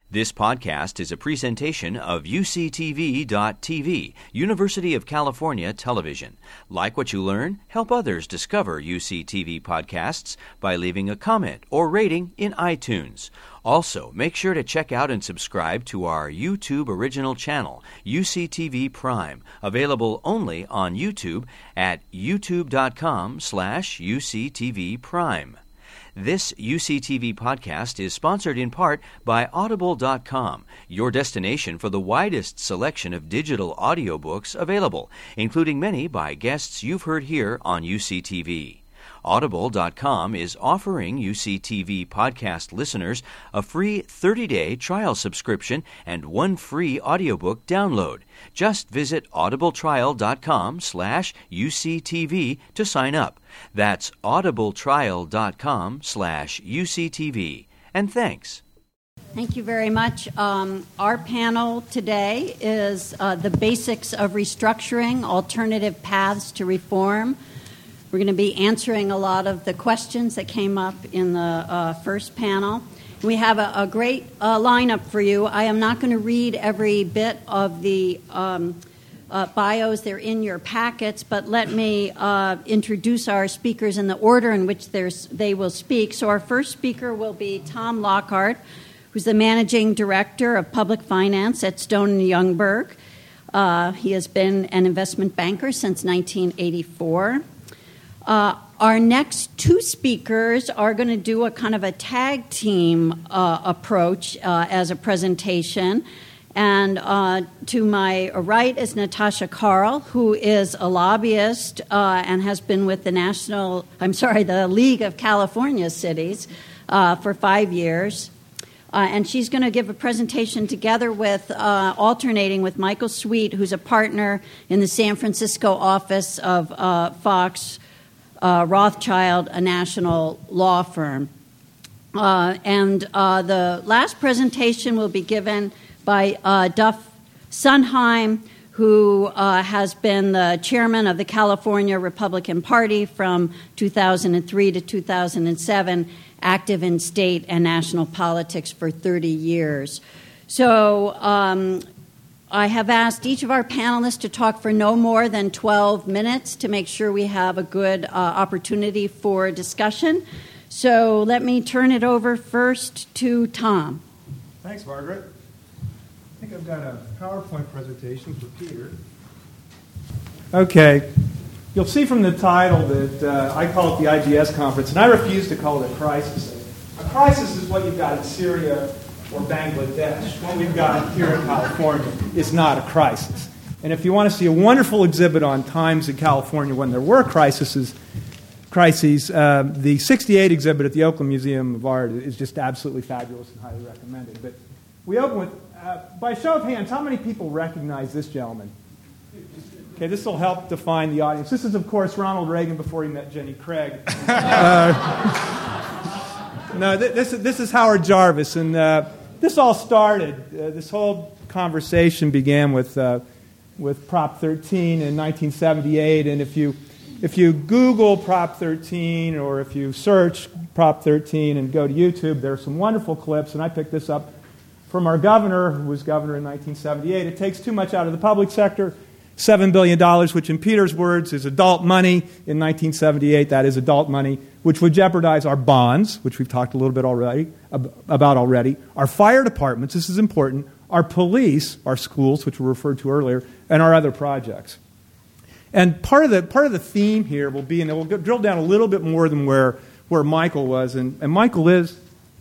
This podcast is a presentation of UCTV.tv, University of California Television. Like what you learn? Help others discover UCTV podcasts by leaving a comment or rating in iTunes. Also, make sure to check out and subscribe to our YouTube original channel, UCTV Prime, available only on YouTube at youtube.com/UCTV Prime. This UCTV podcast is sponsored in part by Audible.com, your destination for the widest selection of digital audiobooks available, including many by guests you've heard here on UCTV. Audible.com is offering UCTV podcast listeners a free 30-day trial subscription and one free audiobook download. Just visit audibletrial.com/UCTV to sign up. That's audibletrial.com/UCTV. And thanks. Thank you very much. Our panel today is the basics of restructuring, alternative paths to reform. We're going to be answering a lot of the questions that came up in the first panel. We have a great lineup for you. I am not going to read every bit of the bios. They're in your packets, but let me introduce our speakers in the order in which they will speak. So our first speaker will be Tom Lockhart, who's the Managing Director of Public Finance at Stone & Youngberg. He has been an investment banker since 1984. Our next two speakers are going to do a kind of a tag team approach as a presentation. And to my right is Natasha Carl, who is a lobbyist and has been with the League of California Cities for 5 years. And she's going to give a presentation together with, alternating with Michael Sweet, who's a partner in the San Francisco office of Fox Rothschild, a national law firm. And the last presentation will be given by Duff Sondheim, who has been the chairman of the California Republican Party from 2003 to 2007, active in state and national politics for 30 years. So I have asked each of our panelists to talk for no more than 12 minutes to make sure we have a good opportunity for discussion. So let me turn it over first to Tom. Thanks, Margaret. I think I've got a PowerPoint presentation for Peter. Okay. You'll see from the title that I call it the IGS conference, and I refuse to call it a crisis. A crisis is what you've got in Syria or Bangladesh. What we've got here in California is not a crisis. And if you want to see a wonderful exhibit on times in California when there were crises, the 68 exhibit at the Oakland Museum of Art is just absolutely fabulous and highly recommended. But we open with, by show of hands, how many people recognize this gentleman? Okay, this will help define the audience. This is, of course, Ronald Reagan before he met Jenny Craig. No, this is Howard Jarvis, and this all started. This whole conversation began with Prop 13 in 1978, and if you Google Prop 13 or if you search Prop 13 and go to YouTube, there are some wonderful clips, and I picked this up from our governor, who was governor in 1978. It takes too much out of the public sector. $7 billion, which in Peter's words is adult money. In 1978, that is adult money, which would jeopardize our bonds, which we've talked a little bit about already, our fire departments, this is important, our police, our schools, which were referred to earlier, and our other projects. And part of the theme here will be, and we'll drill down a little bit more than where Michael was, and Michael is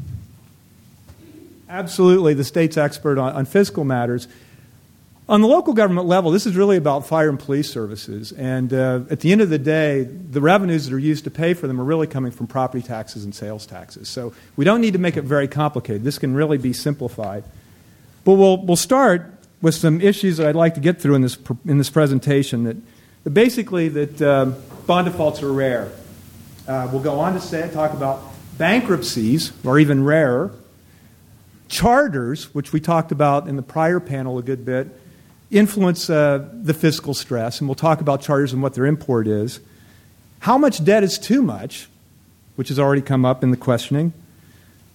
absolutely the state's expert on fiscal matters. On the local government level, this is really about fire and police services. And at the end of the day, the revenues that are used to pay for them are really coming from property taxes and sales taxes. So we don't need to make it very complicated. This can really be simplified. But we'll start with some issues that I'd like to get through in this presentation. That basically bond defaults are rare. We'll go on to talk about bankruptcies, or even rarer. Charters, which we talked about in the prior panel a good bit, influence the fiscal stress, and we'll talk about charters and what their import is. How much debt is too much, which has already come up in the questioning.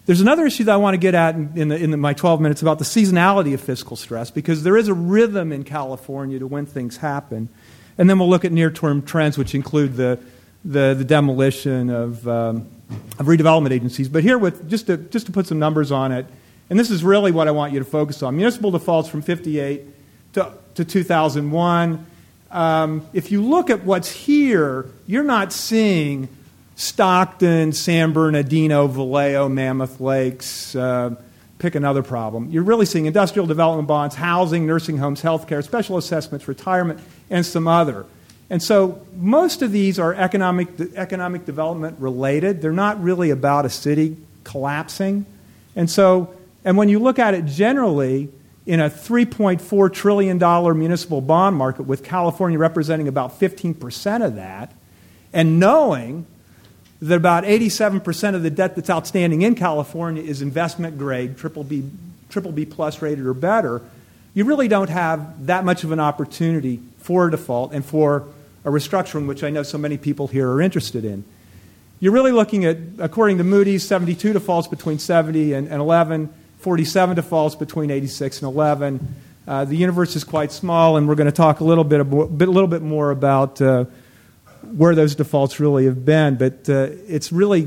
There's another issue that I want to get at in my 12 minutes about the seasonality of fiscal stress, because there is a rhythm in California to when things happen. And then we'll look at near-term trends, which include the demolition of redevelopment agencies. But here, just to put some numbers on it, and this is really what I want you to focus on. Municipal defaults from 1958 to 2001. If you look at what's here, you're not seeing Stockton, San Bernardino, Vallejo, Mammoth Lakes, pick another problem. You're really seeing industrial development bonds, housing, nursing homes, healthcare, special assessments, retirement, and some other. And so most of these are economic development related. They're not really about a city collapsing. And when you look at it generally, in a $3.4 trillion municipal bond market, with California representing about 15% of that, and knowing that about 87% of the debt that's outstanding in California is investment grade, triple B plus rated or better, you really don't have that much of an opportunity for a default and for a restructuring, which I know so many people here are interested in. You're really looking at, according to Moody's, 72 defaults between 70 and 11, 47 defaults between 86 and 11. The universe is quite small, and we're going to talk a little bit more about where those defaults really have been. But it's really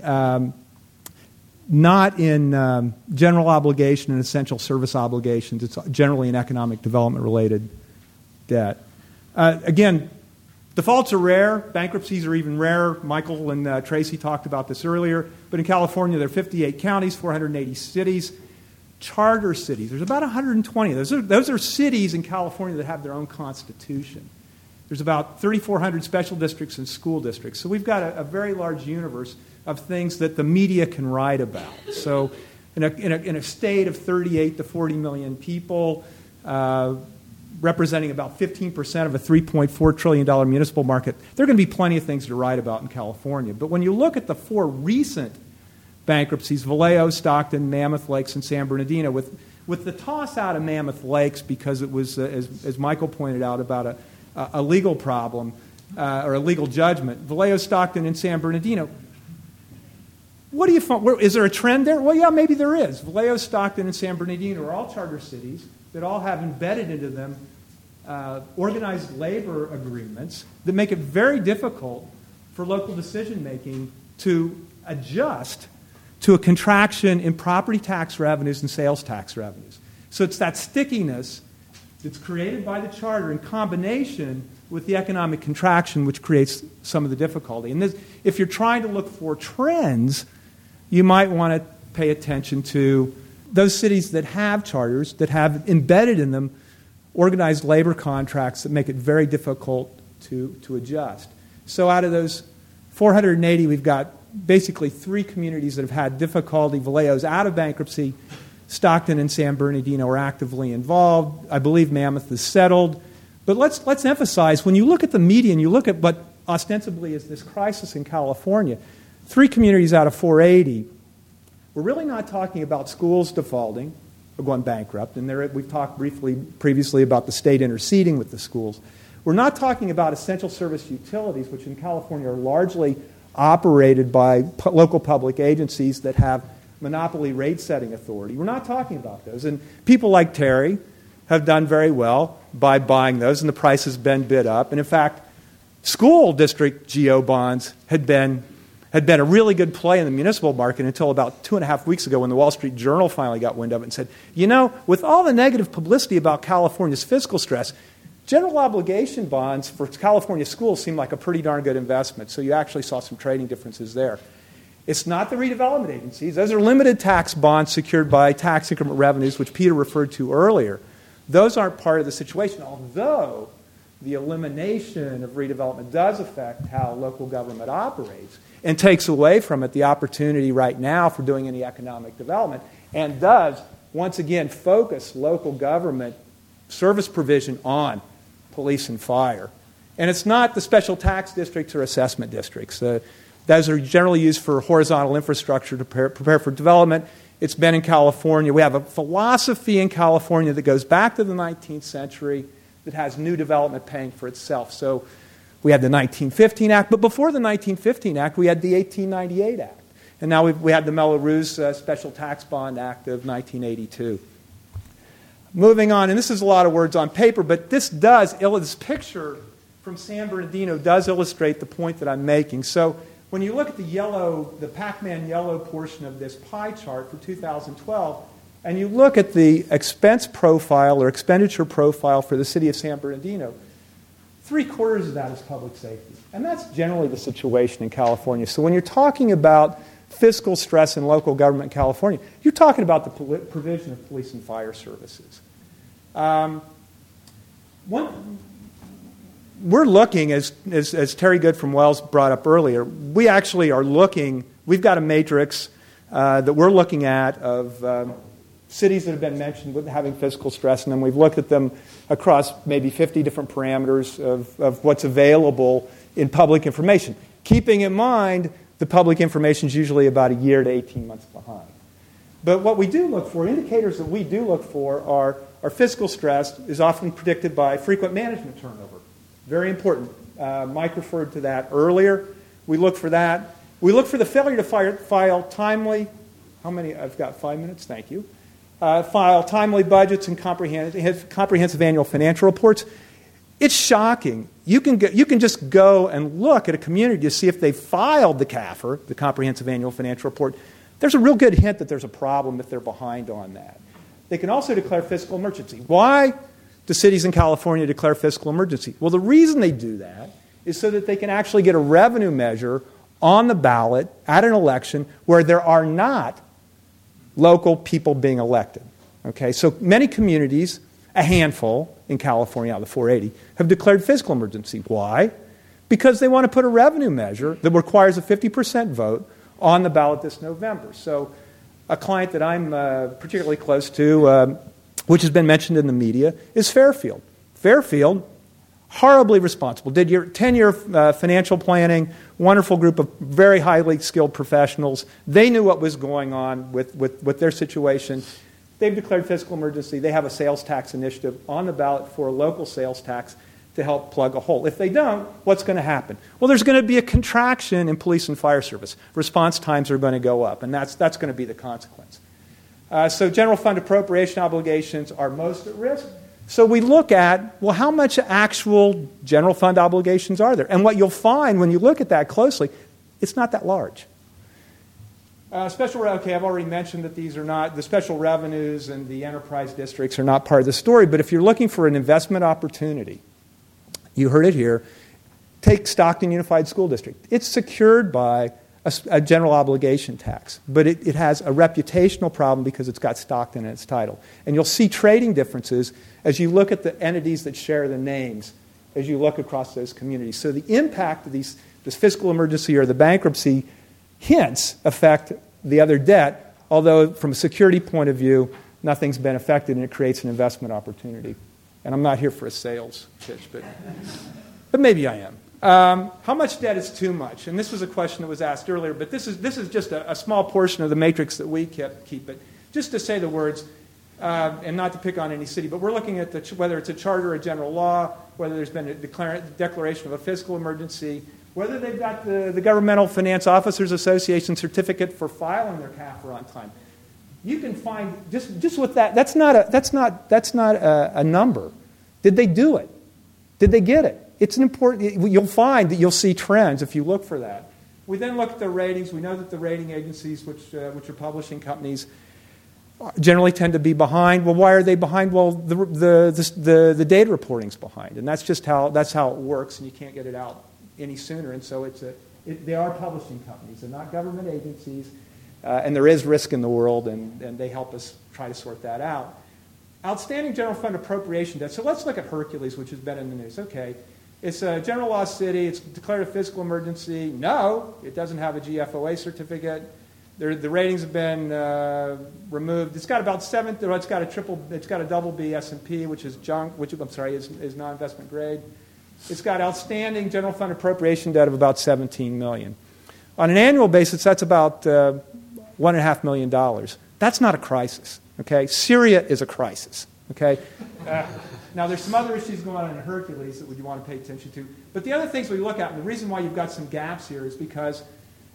not in general obligation and essential service obligations. It's generally in economic development-related debt. Again, defaults are rare. Bankruptcies are even rarer. Michael and Tracy talked about this earlier. But in California, there are 58 counties, 480 cities. Charter cities, there's about 120. Those are cities in California that have their own constitution. There's about 3,400 special districts and school districts. So we've got a very large universe of things that the media can write about. So in a state of 38 to 40 million people, representing about 15% of a $3.4 trillion municipal market, there are going to be plenty of things to write about in California. But when you look at the four recent bankruptcies, Vallejo, Stockton, Mammoth Lakes, and San Bernardino, with the toss out of Mammoth Lakes because it was, as Michael pointed out, about a legal problem or a legal judgment, Vallejo, Stockton, and San Bernardino, what do you find? Is there a trend there? Well, yeah, maybe there is. Vallejo, Stockton, and San Bernardino are all charter cities that all have embedded into them organized labor agreements that make it very difficult for local decision-making to adjust to a contraction in property tax revenues and sales tax revenues. So it's that stickiness that's created by the charter in combination with the economic contraction which creates some of the difficulty. And if you're trying to look for trends, you might want to pay attention to those cities that have charters, that have embedded in them organized labor contracts that make it very difficult to adjust. So out of those 480, we've got basically three communities that have had difficulty. Vallejo's out of bankruptcy. Stockton and San Bernardino are actively involved. I believe Mammoth is settled. But let's emphasize, when you look at the media and you look at what ostensibly is this crisis in California, three communities out of 480, we're really not talking about schools defaulting or going bankrupt. And we've talked briefly previously about the state interceding with the schools. We're not talking about essential service utilities, which in California are largely operated by local public agencies that have monopoly rate-setting authority. We're not talking about those. And people like Terry have done very well by buying those, and the price has been bid up. And in fact, school district GO bonds had been a really good play in the municipal market until about 2.5 weeks ago when the Wall Street Journal finally got wind of it and said, you know, with all the negative publicity about California's fiscal stress, general obligation bonds for California schools seem like a pretty darn good investment. So you actually saw some trading differences there. It's not the redevelopment agencies. Those are limited tax bonds secured by tax increment revenues, which Peter referred to earlier. Those aren't part of the situation, although the elimination of redevelopment does affect how local government operates and takes away from it the opportunity right now for doing any economic development, and does, once again, focus local government service provision on police and fire. And it's not the special tax districts or assessment districts. Those are generally used for horizontal infrastructure to prepare for development. It's been in California. We have a philosophy in California that goes back to the 19th century that has new development paying for itself. So we had the 1915 Act, but before the 1915 Act, we had the 1898 Act. And now we had the Mello-Roos Special Tax Bond Act of 1982. Moving on, and this is a lot of words on paper, but this picture from San Bernardino does illustrate the point that I'm making. So when you look at the Pac-Man yellow portion of this pie chart for 2012, and you look at the expense profile or expenditure profile for the city of San Bernardino, 3/4 of that is public safety. And that's generally the situation in California. So when you're talking about fiscal stress in local government in California, you're talking about the provision of police and fire services. We're looking, as Terry Good from Wells brought up earlier, we actually are looking, we've got a matrix that we're looking at of cities that have been mentioned with having fiscal stress, and then we've looked at them across maybe 50 different parameters of what's available in public information. Keeping in mind, the public information is usually about a year to 18 months behind. But what we do look for, indicators that we do look for are fiscal stress is often predicted by frequent management turnover. Very important. Mike referred to that earlier. We look for that. We look for the failure to file timely, I've got 5 minutes, thank you. File timely budgets and comprehensive annual financial reports. It's shocking. You can just go and look at a community to see if they filed the CAFR, the Comprehensive Annual Financial Report. There's a real good hint that there's a problem if they're behind on that. They can also declare fiscal emergency. Why do cities in California declare fiscal emergency? Well, the reason they do that is so that they can actually get a revenue measure on the ballot at an election where there are not local people being elected. Okay, so many communities, a handful in California out of the 480, have declared fiscal emergency. Why? Because they want to put a revenue measure that requires a 50% vote on the ballot this November. So a client that I'm particularly close to, which has been mentioned in the media, is Fairfield. Fairfield, horribly responsible, did 10-year financial planning, wonderful group of very highly skilled professionals. They knew what was going on with their situation. They've declared fiscal emergency. They have a sales tax initiative on the ballot for a local sales tax to help plug a hole. If they don't, what's going to happen? Well, there's going to be a contraction in police and fire service. Response times are going to go up, and that's going to be the consequence. So general fund appropriation obligations are most at risk. So we look at, well, how much actual general fund obligations are there? And what you'll find when you look at that closely, it's not that large. I've already mentioned that these are not, the special revenues and the enterprise districts are not part of the story, but if you're looking for an investment opportunity, you heard it here, take Stockton Unified School District. It's secured by a general obligation tax, but it has a reputational problem because it's got Stockton in its title. And you'll see trading differences as you look at the entities that share the names, as you look across those communities. So the impact of this fiscal emergency or the bankruptcy hints affect the other debt, although from a security point of view, nothing's been affected and it creates an investment opportunity. And I'm not here for a sales pitch, but maybe I am. How much debt is too much? And this was a question that was asked earlier, but this is just a small portion of the matrix that we keep. But just to say the words, and not to pick on any city, but we're looking at whether it's a charter or a general law, whether there's been a declaration of a fiscal emergency, whether they've got the Governmental Finance Officers Association certificate for filing their CAFR on time. You can find just with that. That's not a number. Did they do it? Did they get it? It's an important. You'll find that you'll see trends if you look for that. We then look at the ratings. We know that the rating agencies, which are publishing companies, generally tend to be behind. Well, why are they behind? Well, the data reporting's behind, and that's how it works, and you can't get it out any sooner. And so they are publishing companies. They're not government agencies. And there is risk in the world, and they help us try to sort that out. Outstanding general fund appropriation debt. So let's look at Hercules, which has been in the news. Okay, it's a general law city. It's declared a fiscal emergency. No, it doesn't have a GFOA certificate. The ratings have been removed. It's got about it's got a double B S&P, which is junk. Is non-investment grade. It's got outstanding general fund appropriation debt of about $17 million. On an annual basis, that's about $1.5 million. That's not a crisis. Okay, Syria is a crisis. Okay, now there's some other issues going on in Hercules that you want to pay attention to. But the other things we look at, and the reason why you've got some gaps here is because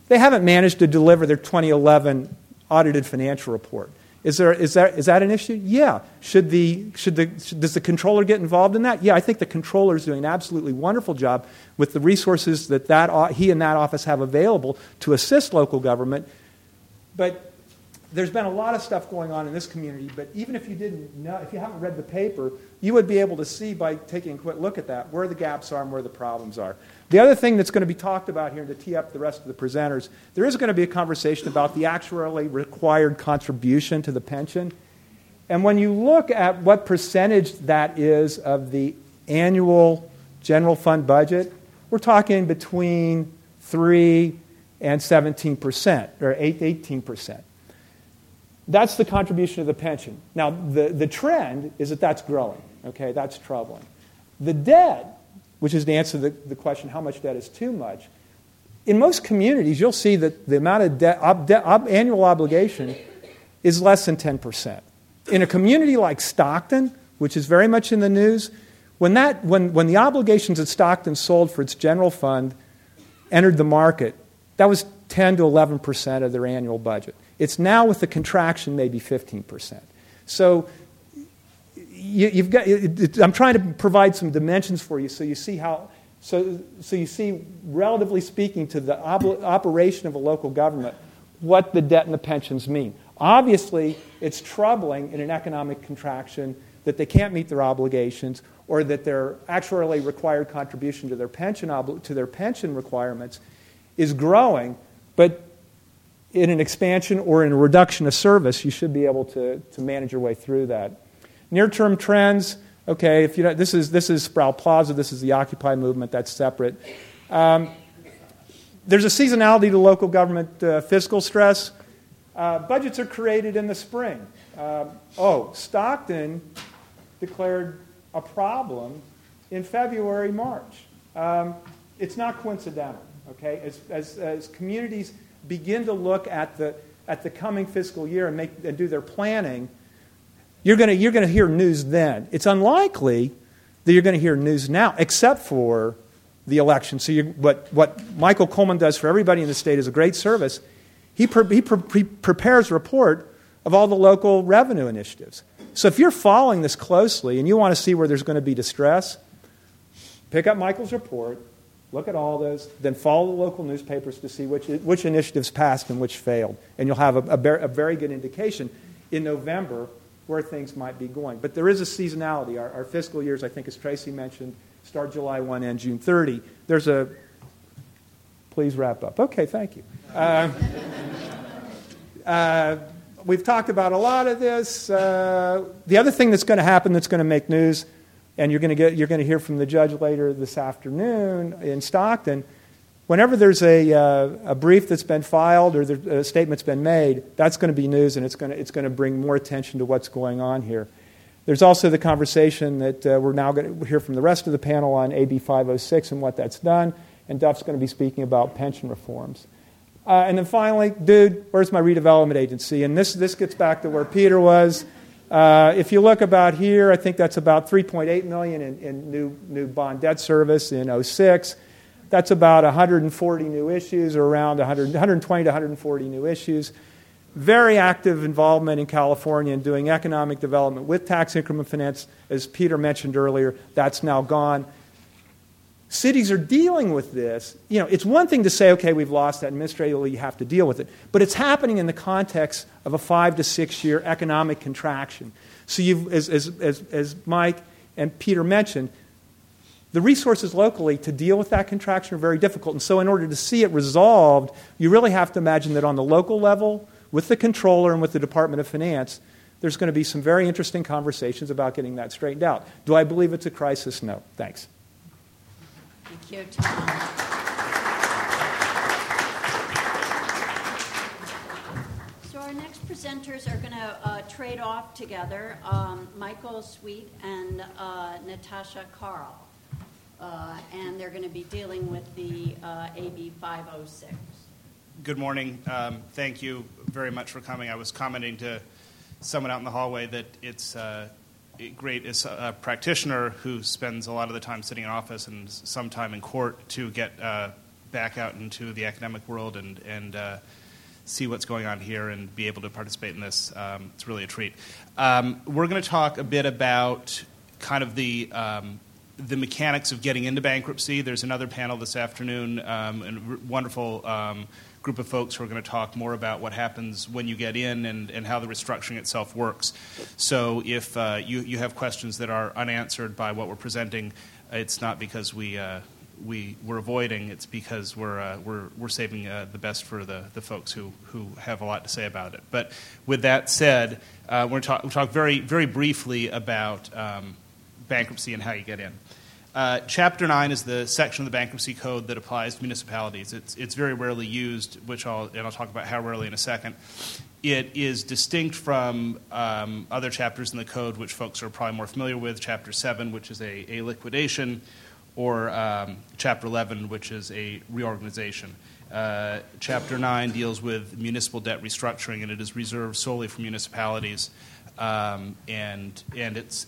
they haven't managed to deliver their 2011 audited financial report. Is that an issue? Yeah. Does the controller get involved in that? Yeah, I think the controller is doing an absolutely wonderful job with the resources that he and that office have available to assist local government. But there's been a lot of stuff going on in this community, but even if you didn't know, if you haven't read the paper, you would be able to see by taking a quick look at that where the gaps are and where the problems are. The other thing that's going to be talked about here to tee up the rest of the presenters, there is going to be a conversation about the actuarially required contribution to the pension. And when you look at what percentage that is of the annual general fund budget, we're talking between 3 and 17%, or 18%. That's the contribution to the pension. Now, the trend is that that's growing. Okay, that's troubling. The debt, which is the answer to the question, how much debt is too much? In most communities, you'll see that the amount of debt, annual obligation is less than 10%. In a community like Stockton, which is very much in the news, when the obligations at Stockton sold for its general fund entered the market, that was 10 to 11% of their annual budget. It's now, with the contraction, maybe 15%. So you've got. I'm trying to provide some dimensions for you, so you see how. So you see, relatively speaking, to the operation of a local government, what the debt and the pensions mean. Obviously, it's troubling in an economic contraction that they can't meet their obligations, or that their actuarially required contribution to their pension requirements is growing, but in an expansion or in a reduction of service, you should be able to manage your way through that. Near-term trends, okay, if you know, this is Sproul Plaza, this is the Occupy movement, that's separate. There's a seasonality to local government fiscal stress. Budgets are created in the spring. Stockton declared a problem in February, March. It's not coincidental, okay? As communities begin to look at the coming fiscal year and do their planning, you're going to hear news then. It's unlikely that you're going to hear news now, except for the election. So what Michael Coleman does for everybody in the state is a great service. He prepares a report of all the local revenue initiatives. So if you're following this closely and you want to see where there's going to be distress, pick up Michael's report, look at all those, then follow the local newspapers to see which initiatives passed and which failed. And you'll have a very good indication in November where things might be going. But there is a seasonality. Our fiscal years, I think, as Tracy mentioned, start July 1 and June 30. Please wrap up. Okay, thank you. We've talked about a lot of this. The other thing that's going to happen that's going to make news, and you're going to hear from the judge later this afternoon in Stockton, whenever there's a brief that's been filed or a statement's been made, that's going to be news, and it's going to bring more attention to what's going on here. There's also the conversation that we're now going to hear from the rest of the panel on AB 506 and what that's done, and Duff's going to be speaking about pension reforms. And then finally, where's my redevelopment agency? And this gets back to where Peter was. If you look about here, I think that's about $3.8 million in new bond debt service in 2006. That's about 140 new issues, or around 120 to 140 new issues. Very active involvement in California in doing economic development with tax increment finance. As Peter mentioned earlier, that's now gone. Cities are dealing with this. You know, it's one thing to say, okay, we've lost that, administratively you have to deal with it. But it's happening in the context of a 5 to 6 year economic contraction. So as Mike and Peter mentioned, the resources locally to deal with that contraction are very difficult. And so in order to see it resolved, you really have to imagine that on the local level, with the controller and with the Department of Finance, there's going to be some very interesting conversations about getting that straightened out. Do I believe it's a crisis? No. Thanks. Thank you, Tom. So our next presenters are going to trade off together, Michael Sweet and Natasha Carl. And they're going to be dealing with the AB 506. Good morning. Thank you very much for coming. I was commenting to someone out in the hallway that it's great as a practitioner who spends a lot of the time sitting in office and some time in court to get back out into the academic world and see what's going on here and be able to participate in this. It's really a treat. We're going to talk a bit about kind of the mechanics of getting into bankruptcy. There's another panel this afternoon, and a wonderful group of folks who are going to talk more about what happens when you get in and how the restructuring itself works. So if you have questions that are unanswered by what we're presenting, it's not because we're avoiding. It's because we're saving the best for the folks who have a lot to say about it. But with that said, we'll talk very, very briefly about bankruptcy and how you get in. Chapter 9 is the section of the Bankruptcy Code that applies to municipalities. It's very rarely used, I'll talk about how rarely in a second. It is distinct from other chapters in the code, which folks are probably more familiar with. Chapter 7, which is a liquidation, or Chapter 11, which is a reorganization. Chapter 9 deals with municipal debt restructuring, and it is reserved solely for municipalities, and it's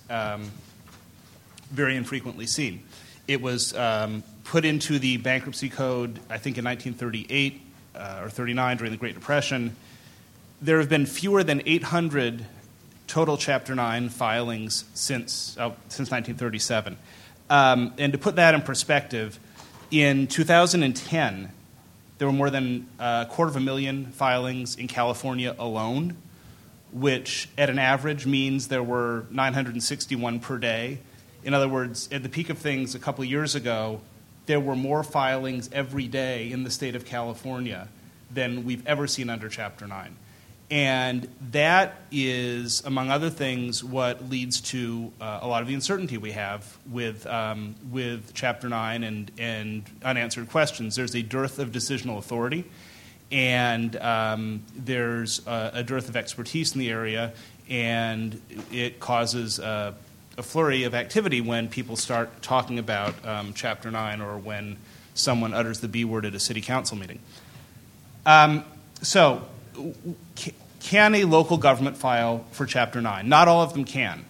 very infrequently seen. It was put into the Bankruptcy Code, I think, in 1938 or 39 during the Great Depression. There have been fewer than 800 total Chapter 9 filings since 1937. And to put that in perspective, in 2010, there were more than 250,000 filings in California alone, which at an average means there were 961 per day. In other words, at the peak of things a couple of years ago, there were more filings every day in the state of California than we've ever seen under Chapter 9. And that is, among other things, what leads to a lot of the uncertainty we have with Chapter 9 and unanswered questions. There's a dearth of decisional authority, and there's a dearth of expertise in the area, and it causes a flurry of activity when people start talking about Chapter 9 or when someone utters the B word at a city council meeting. So, can a local government file for Chapter 9? Not all of them can.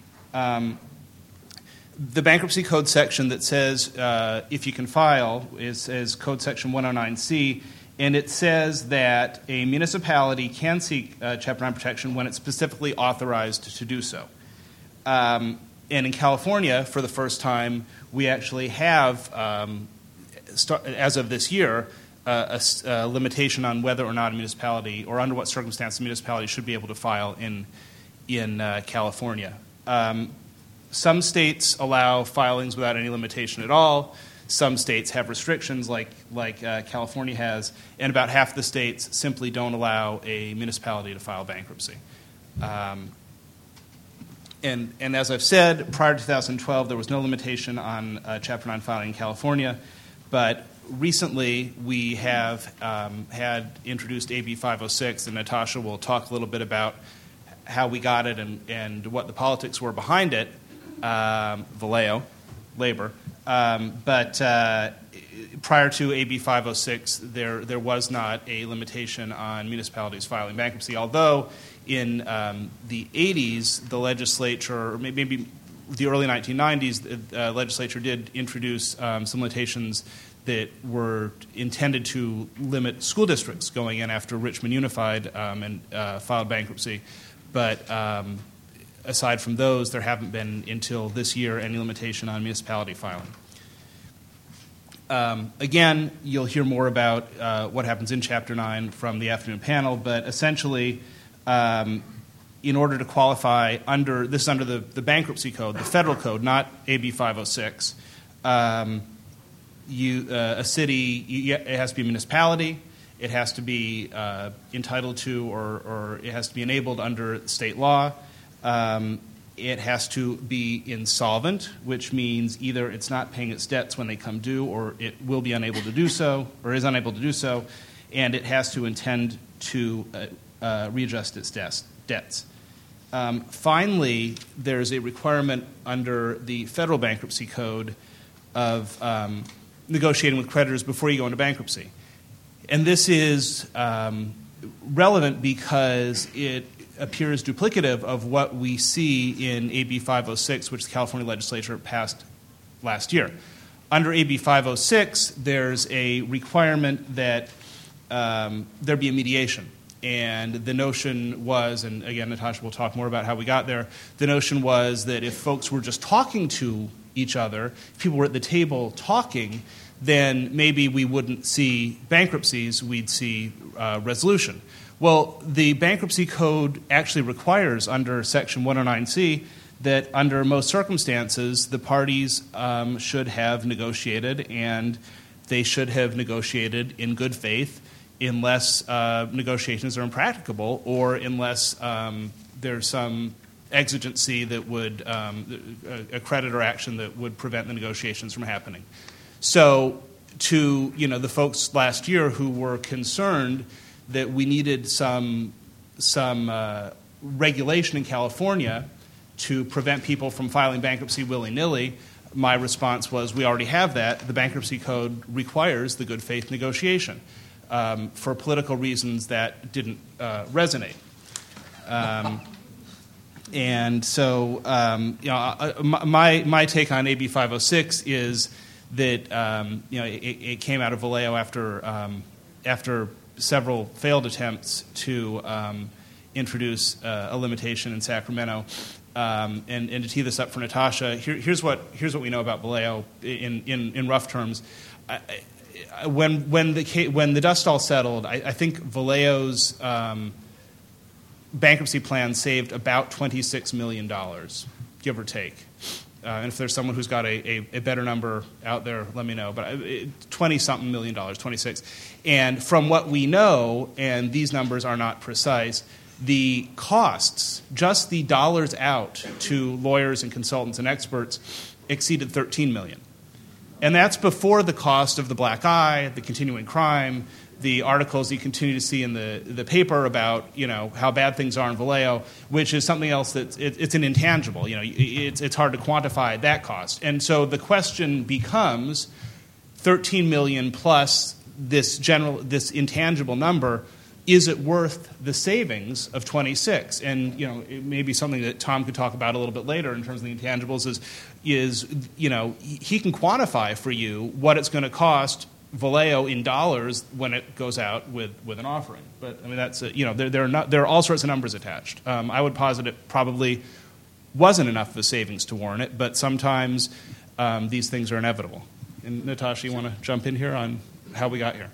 The Bankruptcy Code section that says if you can file is Code Section 109C, and it says that a municipality can seek Chapter 9 protection when it's specifically authorized to do so. And in California, for the first time, we actually have, as of this year, a limitation on whether or not a municipality, or under what circumstances a municipality should be able to file in California. Some states allow filings without any limitation at all. Some states have restrictions, like California has, and about half the states simply don't allow a municipality to file bankruptcy. And as I've said, prior to 2012, there was no limitation on Chapter 9 filing in California, but recently we have had introduced AB 506, and Natasha will talk a little bit about how we got it and what the politics were behind it, Vallejo, labor. But prior to AB 506, there was not a limitation on municipalities filing bankruptcy, although in the 80s, the legislature, or maybe the early 1990s, the legislature did introduce some limitations that were intended to limit school districts going in after Richmond Unified and filed bankruptcy. But aside from those, there haven't been, until this year, any limitation on municipality filing. Again, you'll hear more about what happens in Chapter 9 from the afternoon panel, but essentially, in order to qualify under the Bankruptcy Code, the federal code, not AB 506, a city, it has to be a municipality, it has to be entitled to, or it has to be enabled under state law. It has to be insolvent, which means either it's not paying its debts when they come due, or it will be unable to do so, or is unable to do so, and it has to intend to readjust its debts. Finally, there's a requirement under the federal bankruptcy code of negotiating with creditors before you go into bankruptcy. And this is relevant because it appears duplicative of what we see in AB 506, which the California legislature passed last year. Under AB 506, there's a requirement that there be a mediation. And the notion was, and again, Natasha will talk more about how we got there, the notion was that if folks were just talking to each other, if people were at the table talking, then maybe we wouldn't see bankruptcies, we'd see resolution. Well, the bankruptcy code actually requires under Section 109C that under most circumstances the parties should have negotiated, and they should have negotiated in good faith unless negotiations are impracticable or unless there's some exigency that would, a creditor action that would prevent the negotiations from happening. So to the folks last year who were concerned that we needed some regulation in California to prevent people from filing bankruptcy willy-nilly, my response was we already have that. The bankruptcy code requires the good faith negotiation. For political reasons, that didn't resonate. And so, my take on AB 506 is that it came out of Vallejo after several failed attempts to introduce a limitation in Sacramento. And to tee this up for Natasha, here's what we know about Vallejo in rough terms. When the dust all settled, I think Vallejo's bankruptcy plan saved about $26 million, give or take. And if there's someone who's got a better number out there, let me know. But 20-something million dollars, 26. And from what we know, and these numbers are not precise, the costs, just the dollars out to lawyers and consultants and experts, exceeded $13 million. And that's before the cost of the black eye, the continuing crime, the articles you continue to see in the paper about how bad things are in Vallejo, which is something else that it's an intangible. It's hard to quantify that cost. And so the question becomes, $13 million plus this intangible number, is it worth the savings of 26? And it may be something that Tom could talk about a little bit later in terms of the intangibles. Is he can quantify for you what it's going to cost Vallejo in dollars when it goes out with an offering. But I mean that's there are all sorts of numbers attached. I would posit it probably wasn't enough of a savings to warrant it, but sometimes these things are inevitable. And Natasha, you want to jump in here on how we got here?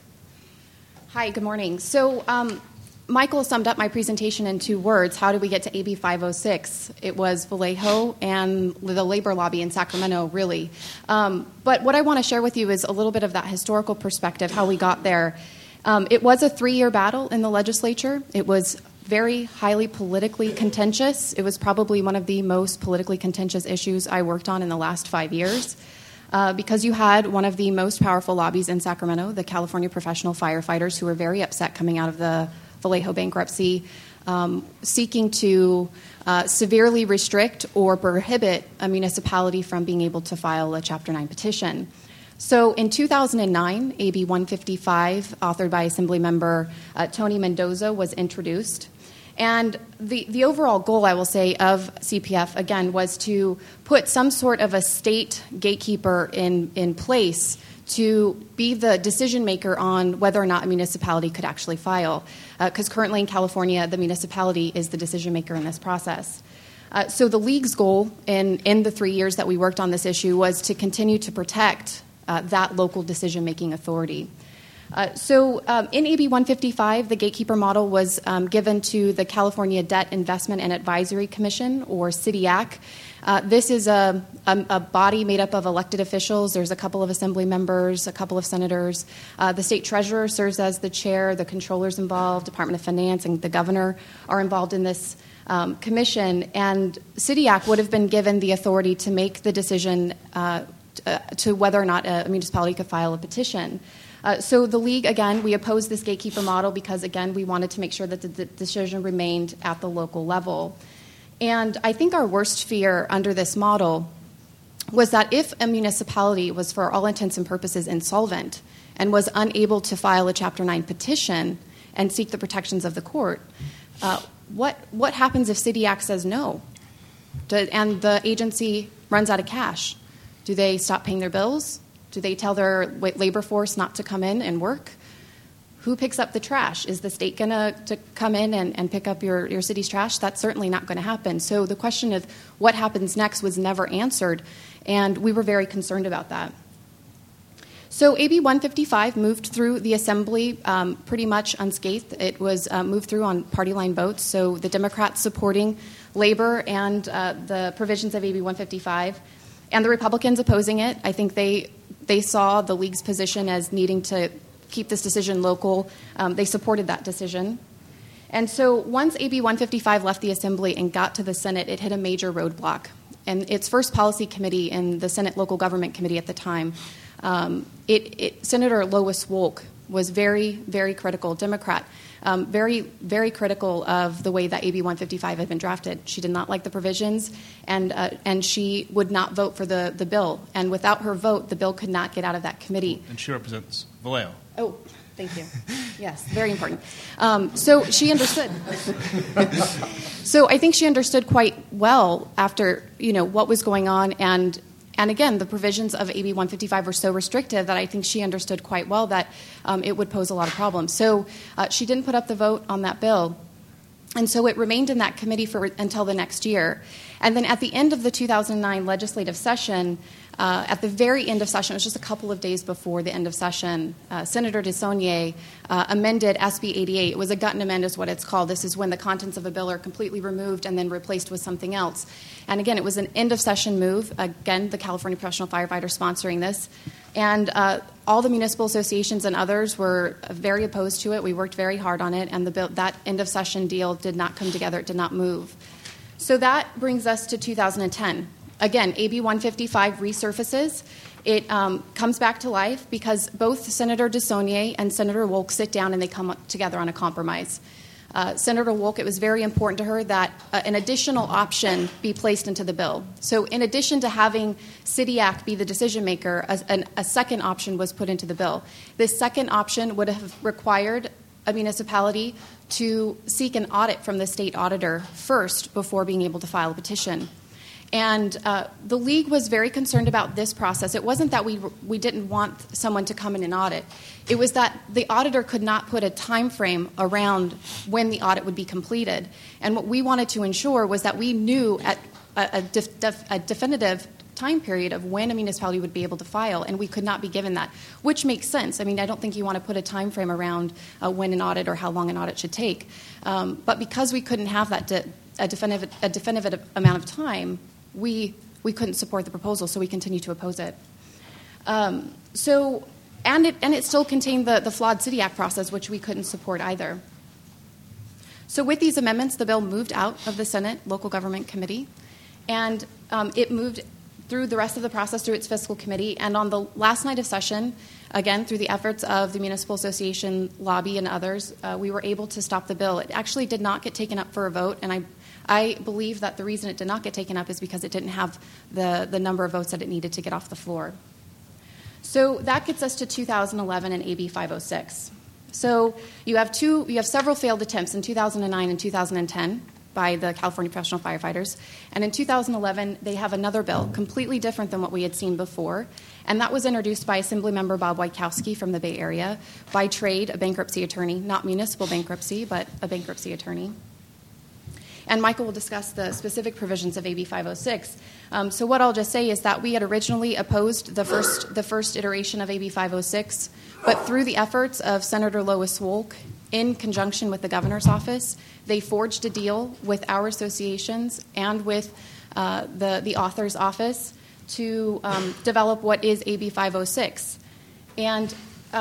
Hi, good morning. So Michael summed up my presentation in 2 words. How did we get to AB 506? It was Vallejo and the labor lobby in Sacramento, really. But what I want to share with you is a little bit of that historical perspective, how we got there. It was a 3-year battle in the legislature. It was very highly politically contentious. It was probably one of the most politically contentious issues I worked on in the last 5 years. Because you had one of the most powerful lobbies in Sacramento, the California Professional Firefighters, who were very upset coming out of the Vallejo bankruptcy, seeking to severely restrict or prohibit a municipality from being able to file a Chapter 9 petition. So in 2009, AB 155, authored by Assemblymember Tony Mendoza, was introduced. And the overall goal, I will say, of CPF, again, was to put some sort of a state gatekeeper in place to be the decision maker on whether or not a municipality could actually file. Because currently in California, the municipality is the decision maker in this process. So the League's goal in the 3 years that we worked on this issue was to continue to protect that local decision-making authority. So in AB 155, the gatekeeper model was given to the California Debt Investment and Advisory Commission, or CDAC. This is a body made up of elected officials. There's a couple of assembly members, a couple of senators. The state treasurer serves as the chair. The controller's involved. Department of Finance and the governor are involved in this commission. And CDAC would have been given the authority to make the decision to whether or not a municipality could file a petition. So the League, again, we opposed this gatekeeper model because, again, we wanted to make sure that the decision remained at the local level. And I think our worst fear under this model was that if a municipality was, for all intents and purposes, insolvent and was unable to file a Chapter 9 petition and seek the protections of the court, what happens if CDAC says no and the agency runs out of cash? Do they stop paying their bills? Do they tell their labor force not to come in and work? Who picks up the trash? Is the state going to come in and pick up your city's trash? That's certainly not going to happen. So the question of what happens next was never answered, and we were very concerned about that. So AB 155 moved through the Assembly pretty much unscathed. It was moved through on party line votes, so the Democrats supporting labor and the provisions of AB 155, and the Republicans opposing it. I think they saw the League's position as needing to keep this decision local. They supported that decision. And so once AB 155 left the Assembly and got to the Senate, it hit a major roadblock. And its first policy committee in the Senate Local Government Committee at the time, Senator Lois Wolk was very, very critical, Democrat, very, very critical of the way that AB 155 had been drafted. She did not like the provisions, and she would not vote for the bill. And without her vote, the bill could not get out of that committee. And she represents Vallejo. Oh, thank you. Yes, very important. So she understood. So I think she understood quite well after, what was going on. And again, the provisions of AB 155 were so restrictive that I think she understood quite well that it would pose a lot of problems. So she didn't put up the vote on that bill. And so it remained in that committee until the next year. And then at the end of the 2009 legislative session, at the very end of session, it was just a couple of days before the end of session, Senator DeSaulnier amended SB 88. It was a gut and amend is what it's called. This is when the contents of a bill are completely removed and then replaced with something else. And again, it was an end of session move. Again, the California Professional Firefighters sponsoring this. And all the municipal associations and others were very opposed to it. We worked very hard on it, and that end of session deal did not come together. It did not move. So that brings us to 2010. Again, AB 155 resurfaces. It comes back to life because both Senator DeSaulnier and Senator Wolk sit down and they come together on a compromise. Senator Wolk, it was very important to her that an additional option be placed into the bill. So in addition to having City Act be the decision maker, a second option was put into the bill. This second option would have required a municipality to seek an audit from the state auditor first before being able to file a petition. And the League was very concerned about this process. It wasn't that we didn't want someone to come in and audit. It was that the auditor could not put a time frame around when the audit would be completed. And what we wanted to ensure was that we knew at a definitive time period of when a municipality would be able to file, and we could not be given that, which makes sense. I mean, I don't think you want to put a time frame around when an audit or how long an audit should take. But because we couldn't have that a definitive amount of time, we couldn't support the proposal, so we continue to oppose it. And it still contained the flawed City Act process, which we couldn't support either. So with these amendments, the bill moved out of the Senate Local Government Committee, and it moved through the rest of the process through its fiscal committee. And on the last night of session, again, through the efforts of the Municipal Association lobby and others, we were able to stop the bill. It actually did not get taken up for a vote, and I believe that the reason it did not get taken up is because it didn't have the number of votes that it needed to get off the floor. So that gets us to 2011 and AB 506. So you have several failed attempts in 2009 and 2010 by the California Professional Firefighters. And in 2011, they have another bill, completely different than what we had seen before. And that was introduced by Assemblymember Bob Wieckowski from the Bay Area, by trade, a bankruptcy attorney, not municipal bankruptcy, but a bankruptcy attorney. And Michael will discuss the specific provisions of AB 506. So what I'll just say is that we had originally opposed the first iteration of AB 506, but through the efforts of Senator Lois Wolk, in conjunction with the governor's office, they forged a deal with our associations and with the author's office to develop what is AB 506. And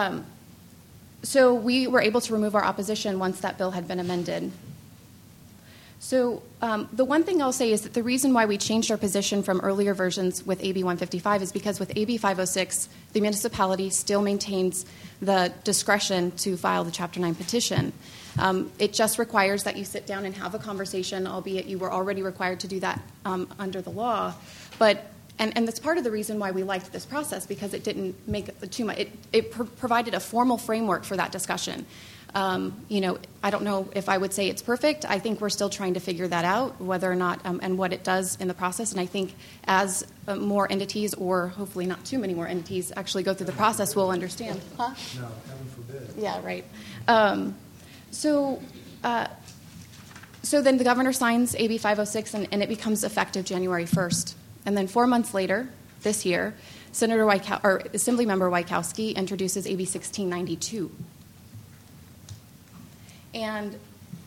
so we were able to remove our opposition once that bill had been amended. So the one thing I'll say is that the reason why we changed our position from earlier versions with AB 155 is because with AB 506, the municipality still maintains the discretion to file the Chapter 9 petition. It just requires that you sit down and have a conversation, albeit you were already required to do that under the law. And that's part of the reason why we liked this process, because it didn't make it too much. It provided a formal framework for that discussion. I don't know if I would say it's perfect. I think we're still trying to figure that out, whether or not and what it does in the process. And I think as more entities, or hopefully not too many more entities, actually go through the process, we'll understand. Huh? No, heaven forbid. Yeah, right. So then the governor signs AB 506, and it becomes effective January 1st. And then 4 months later, this year, Assemblymember Wieckowski introduces AB 1692. And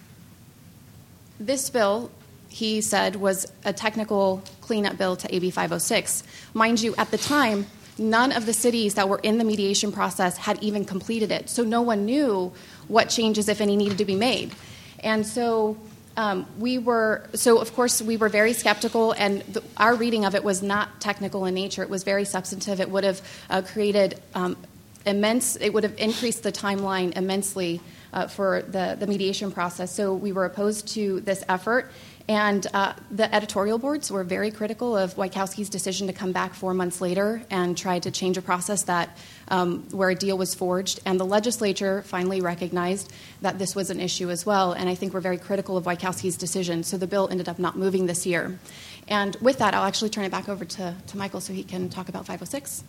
this bill, he said, was a technical cleanup bill to AB 506. Mind you, at the time, none of the cities that were in the mediation process had even completed it, so no one knew what changes, if any, needed to be made. And so of course, we were very skeptical, and our reading of it was not technical in nature. It was very substantive. It would have created it would have increased the timeline immensely for the mediation process. So we were opposed to this effort. And the editorial boards were very critical of Wieckowski's decision to come back 4 months later and try to change a process where a deal was forged. And the legislature finally recognized that this was an issue as well. And I think we're very critical of Wieckowski's decision. So the bill ended up not moving this year. And with that, I'll actually turn it back over to Michael so he can talk about 506.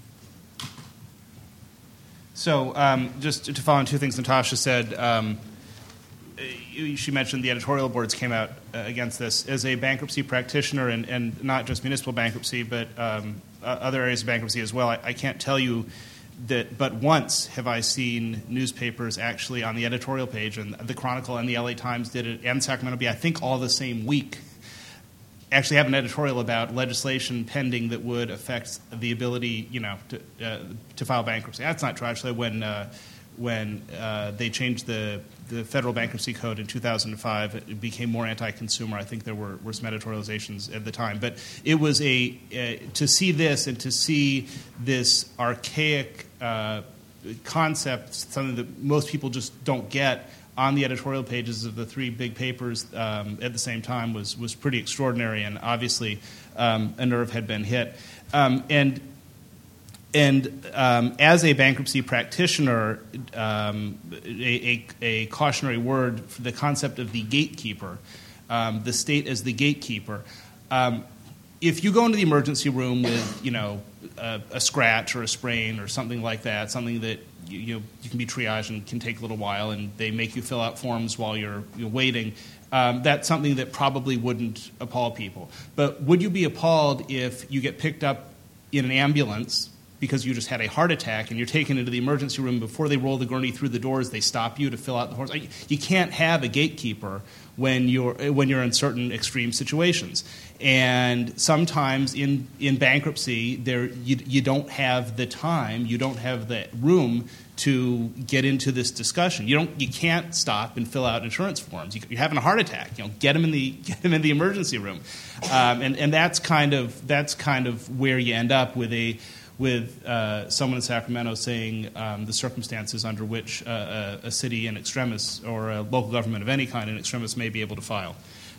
So just to follow on two things Natasha said, she mentioned the editorial boards came out against this. As a bankruptcy practitioner, and not just municipal bankruptcy, but other areas of bankruptcy as well, I can't tell you that but once have I seen newspapers actually on the editorial page, and the Chronicle and the LA Times did it, and Sacramento Bee, I think all the same week, actually have an editorial about legislation pending that would affect the ability, to file bankruptcy. That's not true. Actually, when they changed the federal bankruptcy code in 2005, it became more anti-consumer. I think there were some editorializations at the time. But it was to see this and to see this archaic concept, something that most people just don't get, on the editorial pages of the three big papers at the same time was pretty extraordinary, and obviously a nerve had been hit. And as a bankruptcy practitioner, a cautionary word for the concept of the gatekeeper, the state as the gatekeeper. If you go into the emergency room with, a scratch or a sprain or something like that, something that you can be triaged and can take a little while, and they make you fill out forms while you're waiting, that's something that probably wouldn't appall people. But would you be appalled if you get picked up in an ambulance because you just had a heart attack and you're taken into the emergency room? Before they roll the gurney through the doors, they stop you to fill out the forms? You can't have a gatekeeper when you're in certain extreme situations. And sometimes in bankruptcy, you don't have the time, you don't have the room to get into this discussion. You can't stop and fill out insurance forms. You're having a heart attack. Get them in the emergency room, and that's kind of where you end up with someone in Sacramento saying the circumstances under which a city in extremis or a local government of any kind in extremis may be able to file.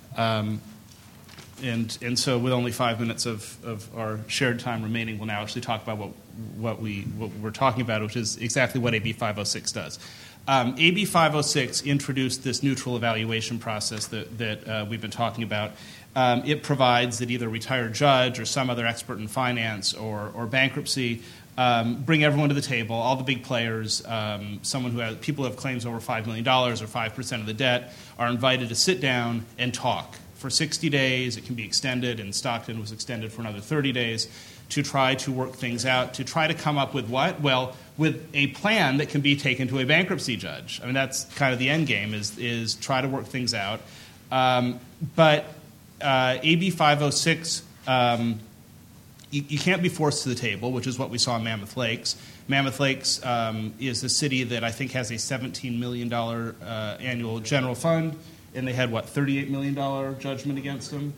And so with only 5 minutes of our shared time remaining, we'll now actually talk about what we're talking about, which is exactly what AB 506 does. AB 506 introduced this neutral evaluation process that we've been talking about. It provides that either a retired judge or some other expert in finance or bankruptcy bring everyone to the table, all the big players, people who have claims over $5 million or 5% of the debt are invited to sit down and talk for 60 days. It can be extended, and Stockton was extended for another 30 days to try to work things out, to try to come up with what? Well, with a plan that can be taken to a bankruptcy judge. I mean, that's kind of the end game, is try to work things out. But AB 506, you can't be forced to the table, which is what we saw in Mammoth Lakes. Mammoth Lakes is the city that I think has a $17 million annual general fund, and they had, $38 million judgment against them?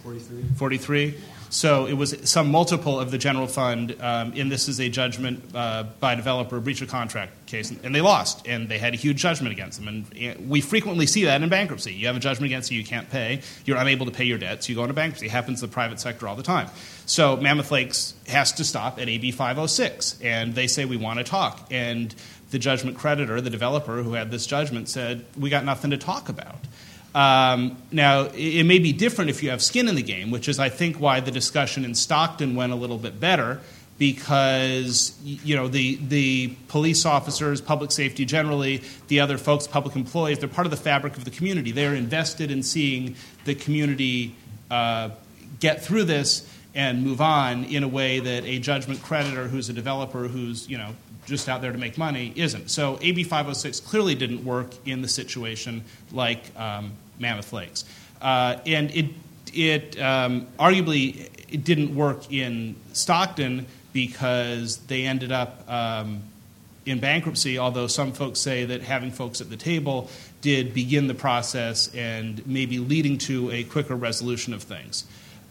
43. So it was some multiple of the general fund, and this is a judgment by a developer, breach of contract case, and they lost, and they had a huge judgment against them. And we frequently see that in bankruptcy. You have a judgment against you can't pay, you're unable to pay your debts, you go into bankruptcy. It happens in the private sector all the time. So Mammoth Lakes has to stop at AB 506, and they say, we want to talk. And the judgment creditor, the developer who had this judgment, said, we got nothing to talk about. Now, it may be different if you have skin in the game, which is, I think, why the discussion in Stockton went a little bit better, because the police officers, public safety generally, the other folks, public employees, they're part of the fabric of the community. They're invested in seeing the community get through this and move on in a way that a judgment creditor who's a developer who's just out there to make money isn't. So AB 506 clearly didn't work in the situation like Mammoth Lakes. And it arguably it didn't work in Stockton because they ended up in bankruptcy, although some folks say that having folks at the table did begin the process and maybe leading to a quicker resolution of things.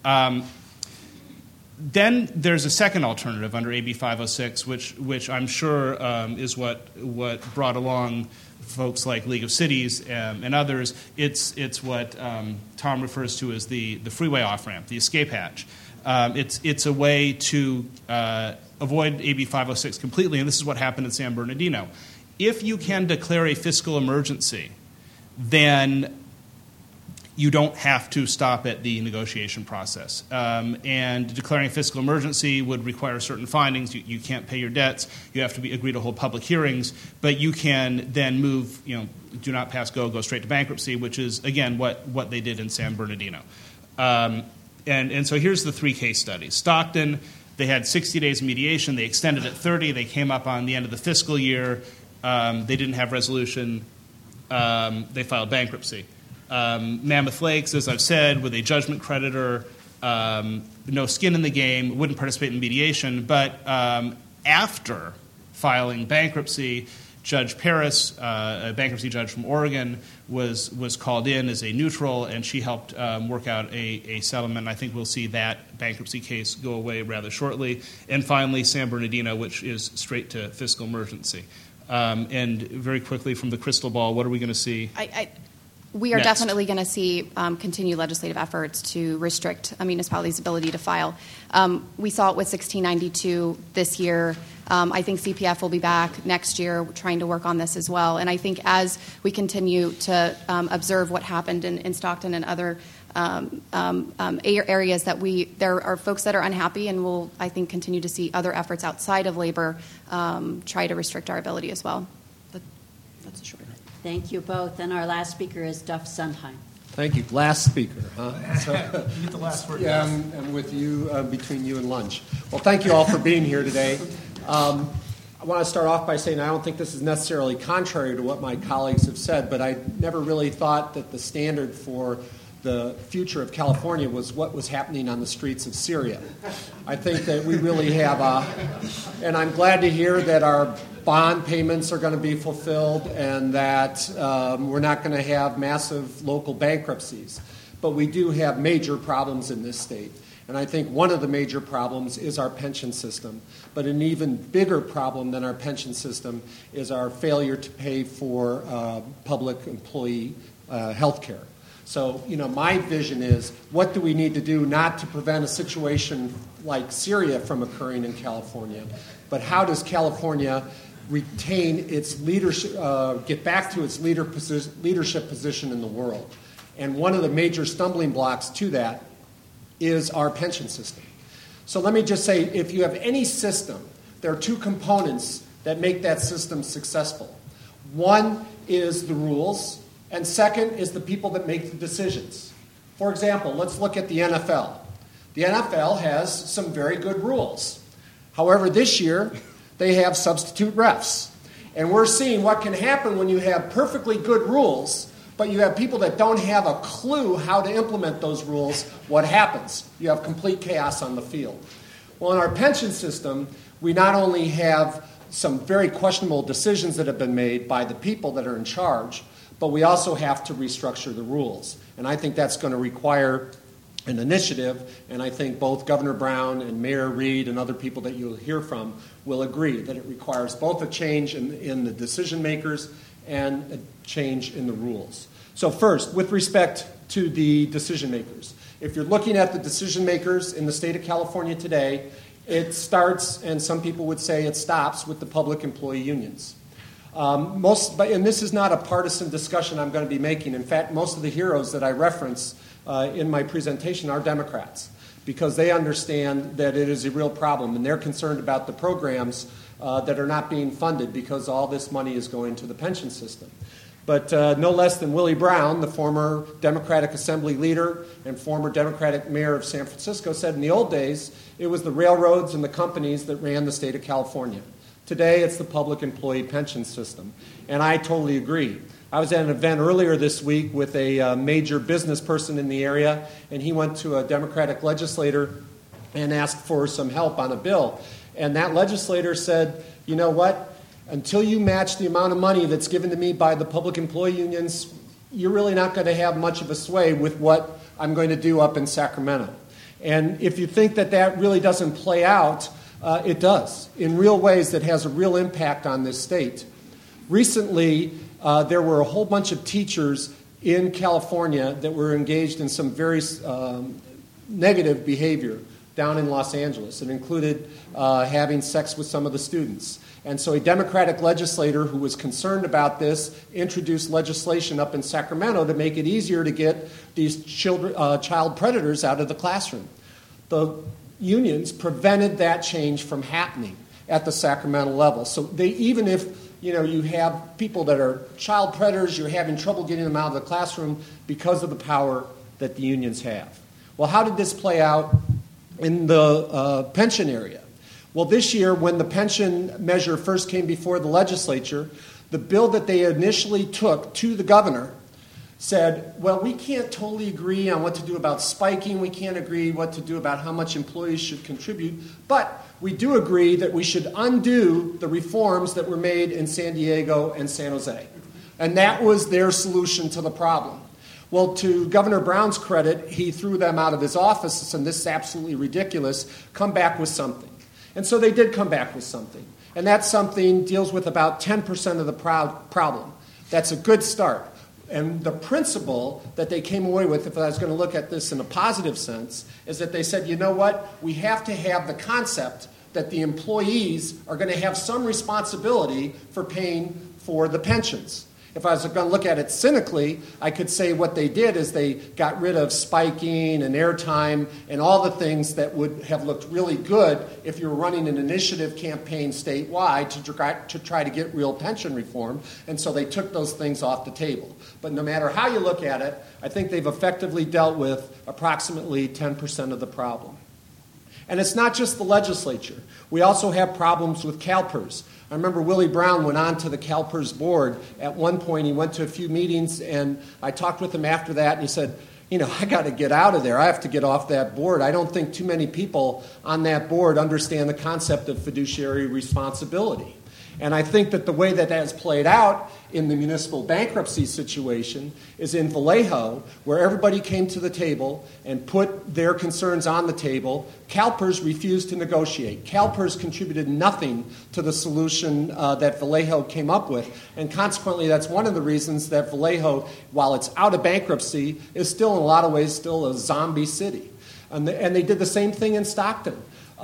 Then there's a second alternative under AB 506, which I'm sure is what brought along folks like League of Cities and others. It's what Tom refers to as the freeway off-ramp, the escape hatch. It's a way to avoid AB 506 completely, and this is what happened in San Bernardino. If you can declare a fiscal emergency, then you don't have to stop at the negotiation process. And declaring a fiscal emergency would require certain findings. You can't pay your debts. You have to agree to hold public hearings. But you can then move, do not pass go straight to bankruptcy, which is, again, what they did in San Bernardino. And so here's the three case studies. Stockton, they had 60 days of mediation. They extended it 30. They came up on the end of the fiscal year. They didn't have resolution. They filed bankruptcy. Mammoth Lakes, as I've said, with a judgment creditor, no skin in the game, wouldn't participate in mediation. But after filing bankruptcy, Judge Paris, a bankruptcy judge from Oregon, was called in as a neutral, and she helped work out a settlement. I think we'll see that bankruptcy case go away rather shortly. And finally, San Bernardino, which is straight to fiscal emergency. And very quickly from the crystal ball, what are we going to see? We are next? definitely going to see continued legislative efforts to restrict a municipality's ability to file. We saw it with 1692 this year. I think CPF will be back next year trying to work on this as well. And I think as we continue to observe what happened in Stockton and other areas there are folks that are unhappy, and we'll, I think, continue to see other efforts outside of labor try to restrict our ability as well. That's a short. Thank you both. And our last speaker is Duff Sondheim. Thank you. Last speaker, huh? So, You get the last word. yeah, I'm with you between you and lunch. Well, thank you all for being here today. I want to start off by saying I don't think this is necessarily contrary to what my colleagues have said, but I never really thought that the standard for the future of California was what was happening on the streets of Syria. I think that we really have and I'm glad to hear that our bond payments are going to be fulfilled and that we're not going to have massive local bankruptcies. But we do have major problems in this state. And I think one of the major problems is our pension system. But an even bigger problem than our pension system is our failure to pay for public employee health care. So, my vision is, what do we need to do not to prevent a situation like Syria from occurring in California, but how does California retain its leadership, get back to its leadership position in the world? And one of the major stumbling blocks to that is our pension system. So let me just say, if you have any system, there are two components that make that system successful. One is the rules, and second is the people that make the decisions. For example, let's look at the NFL. The NFL has some very good rules. However, this year, they have substitute refs. And we're seeing what can happen when you have perfectly good rules, but you have people that don't have a clue how to implement those rules. What happens? You have complete chaos on the field. Well, in our pension system, we not only have some very questionable decisions that have been made by the people that are in charge, but we also have to restructure the rules. And I think that's going to require an initiative, and I think both Governor Brown and Mayor Reed and other people that you'll hear from will agree that it requires both a change in the decision makers and a change in the rules. So first, with respect to the decision makers, if you're looking at the decision makers in the state of California today, it starts, and some people would say it stops, with the public employee unions. And this is not a partisan discussion I'm going to be making. In fact, most of the heroes that I reference in my presentation are Democrats, because they understand that it is a real problem, and they're concerned about the programs that are not being funded because all this money is going to the pension system. But no less than Willie Brown, the former Democratic Assembly leader and former Democratic mayor of San Francisco, said in the old days it was the railroads and the companies that ran the state of California. Today it's the public employee pension system, and I totally agree. I was at an event earlier this week with a major business person in the area, and he went to a Democratic legislator and asked for some help on a bill. And that legislator said, you know what, until you match the amount of money that's given to me by the public employee unions, you're really not going to have much of a sway with what I'm going to do up in Sacramento. And if you think that that really doesn't play out, it does, in real ways that has a real impact on this state. Recently, there were a whole bunch of teachers in California that were engaged in some very negative behavior down in Los Angeles. It included having sex with some of the students. And so a Democratic legislator who was concerned about this introduced legislation up in Sacramento to make it easier to get these child predators out of the classroom. The unions prevented that change from happening at the Sacramento level. So even if you have people that are child predators, you're having trouble getting them out of the classroom because of the power that the unions have. Well, how did this play out in the pension area? Well, this year, when the pension measure first came before the legislature, the bill that they initially took to the governor said, well, we can't totally agree on what to do about spiking. We can't agree what to do about how much employees should contribute. But we do agree that we should undo the reforms that were made in San Diego and San Jose. And that was their solution to the problem. Well, to Governor Brown's credit, he threw them out of his office, and this is absolutely ridiculous. Come back with something. And so they did come back with something. And that something deals with about 10% of the problem. That's a good start. And the principle that they came away with, if I was going to look at this in a positive sense, is that they said, you know what, we have to have the concept that the employees are going to have some responsibility for paying for the pensions. If I was going to look at it cynically, I could say what they did is they got rid of spiking and airtime and all the things that would have looked really good if you were running an initiative campaign statewide to try to get real pension reform. And so they took those things off the table. But no matter how you look at it, I think they've effectively dealt with approximately 10% of the problem. And it's not just the legislature. We also have problems with CalPERS. I remember Willie Brown went on to the CalPERS board. At one point, he went to a few meetings, and I talked with him after that, and he said, I got to get out of there. I have to get off that board. I don't think too many people on that board understand the concept of fiduciary responsibility. And I think that the way that has played out in the municipal bankruptcy situation is in Vallejo, where everybody came to the table and put their concerns on the table. CalPERS refused to negotiate. CalPERS contributed nothing to the solution that Vallejo came up with. And consequently, that's one of the reasons that Vallejo, while it's out of bankruptcy, is still in a lot of ways still a zombie city. And they did the same thing in Stockton.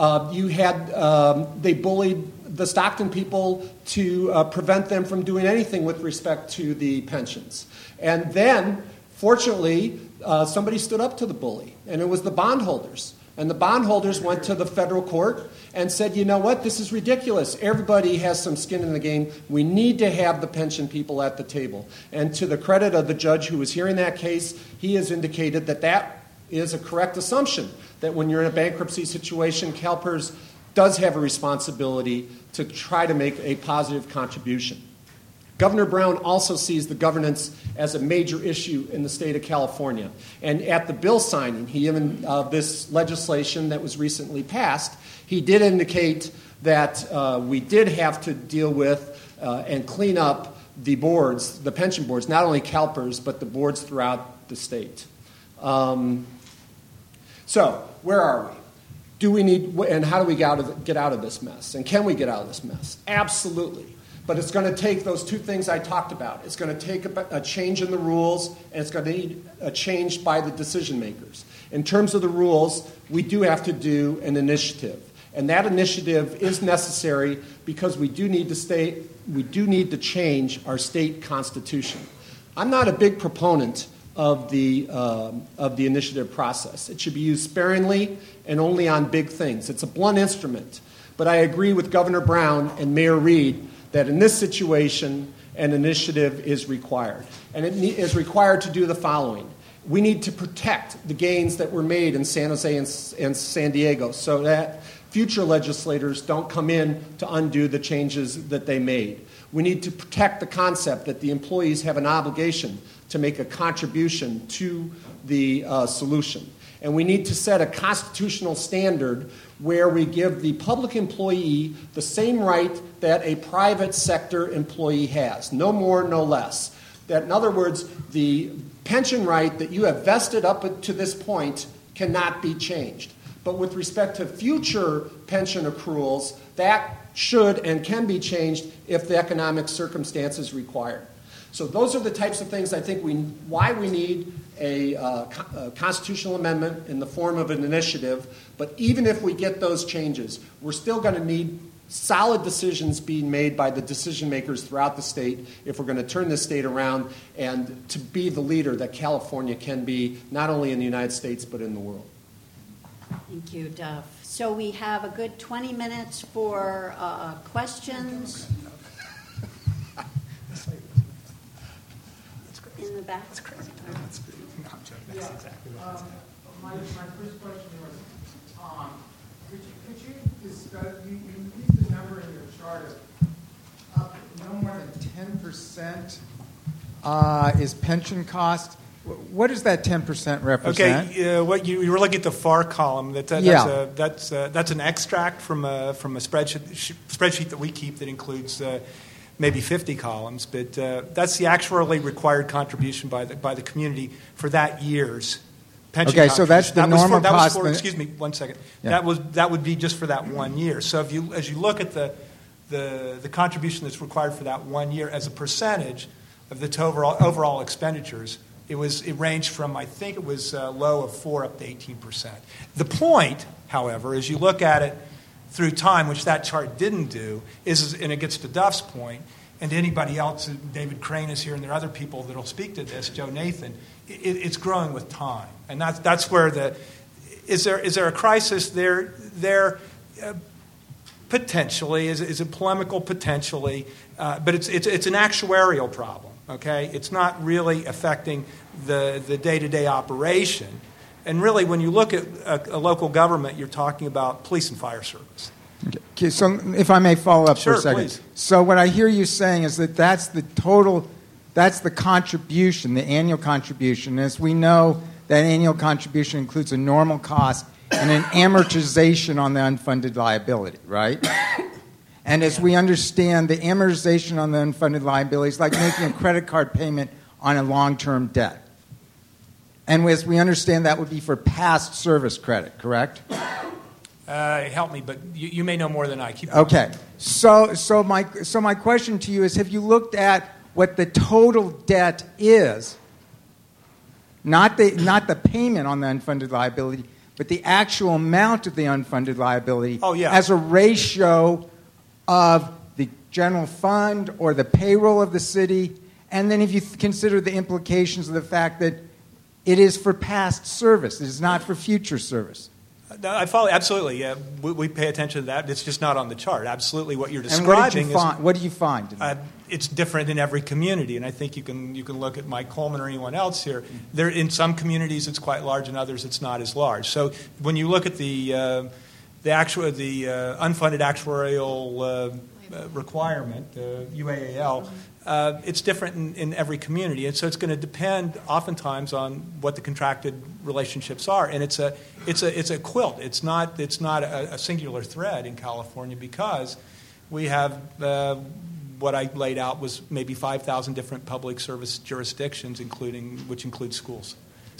They bullied the Stockton people to prevent them from doing anything with respect to the pensions. And then, fortunately, somebody stood up to the bully, and it was the bondholders. And the bondholders went to the federal court and said, you know what, this is ridiculous. Everybody has some skin in the game. We need to have the pension people at the table. And to the credit of the judge who was hearing that case, he has indicated that that is a correct assumption, that when you're in a bankruptcy situation, CalPERS does have a responsibility to try to make a positive contribution. Governor Brown also sees the governance as a major issue in the state of California. And at the bill signing, this legislation that was recently passed, he did indicate that we did have to deal with and clean up the boards, the pension boards, not only CalPERS, but the boards throughout the state. So, where are we? Do we need, and how do we get out of this mess? And can we get out of this mess? Absolutely. But it's going to take those two things I talked about. It's going to take a change in the rules, and it's going to need a change by the decision makers. In terms of the rules, we do have to do an initiative. And that initiative is necessary because we do need to change our state constitution. I'm not a big proponent of the initiative process. It should be used sparingly and only on big things. It's a blunt instrument. But I agree with Governor Brown and Mayor Reed that in this situation, an initiative is required. And it is required to do the following. We need to protect the gains that were made in San Jose and San Diego so that future legislators don't come in to undo the changes that they made. We need to protect the concept that the employees have an obligation to make a contribution to the solution. And we need to set a constitutional standard where we give the public employee the same right that a private sector employee has, no more, no less. That, in other words, the pension right that you have vested up to this point cannot be changed. But with respect to future pension accruals, that should and can be changed if the economic circumstances require. So those are the types of things I think why we need a constitutional amendment in the form of an initiative. But even if we get those changes, we're still going to need solid decisions being made by the decision makers throughout the state if we're going to turn this state around and to be the leader that California can be, not only in the United States but in the world. Thank you, Duff. So we have a good 20 minutes for questions. In the back. That's crazy. Yeah. My first question was, could you discuss, you used the number in your chart of up no more than 10% is pension cost. What does that 10% represent? Okay, what you were looking at the far column. That's an extract from a spreadsheet that we keep that includes maybe 50 columns, but that's the actuarially required contribution by the community for that year's pension. Okay, so that's the normal cost. Excuse me, 1 second. Yeah. That would be just for that 1 year. So as you look at the contribution that's required for that 1 year as a percentage of the overall expenditures, it ranged from, I think it was low of 4 up to 18%. The point, however, as you look at it through time, which that chart didn't do, and it gets to Duff's point, and to anybody else, David Crane is here, and there are other people that will speak to this, Joe Nathan, it's growing with time. And that's where is there a crisis there? Potentially, is it polemical? Potentially, but it's an actuarial problem. Okay, it's not really affecting the day-to-day operation. And really, when you look at a local government, you're talking about police and fire service. Okay, so if I may follow up for a second. Please. So what I hear you saying is that's the total, that's the contribution, the annual contribution. As we know, that annual contribution includes a normal cost and an amortization on the unfunded liability, right? And as we understand, the amortization on the unfunded liability is like making a credit card payment on a long-term debt. And as we understand, that would be for past service credit, correct? Help me, but you may know more than I. Keep going. Okay. So my question to you is, have you looked at what the total debt is, not the payment on the unfunded liability, but the actual amount of the unfunded liability as a ratio of the general fund or the payroll of the city? And then if you consider the implications of the fact that it is for past service, it is not for future service. I follow, absolutely. Yeah, we pay attention to that. It's just not on the chart. Absolutely, what you're describing what do you find? It's different in every community, and I think you can look at Mike Coleman or anyone else here. There, in some communities, it's quite large, in others, it's not as large. So when you look at the unfunded actuarial requirement, UAAL. It's different in every community, and so it's going to depend oftentimes on what the contracted relationships are. And it's a quilt. It's not a singular thread in California because we have what I laid out was maybe 5,000 different public service jurisdictions, which include schools.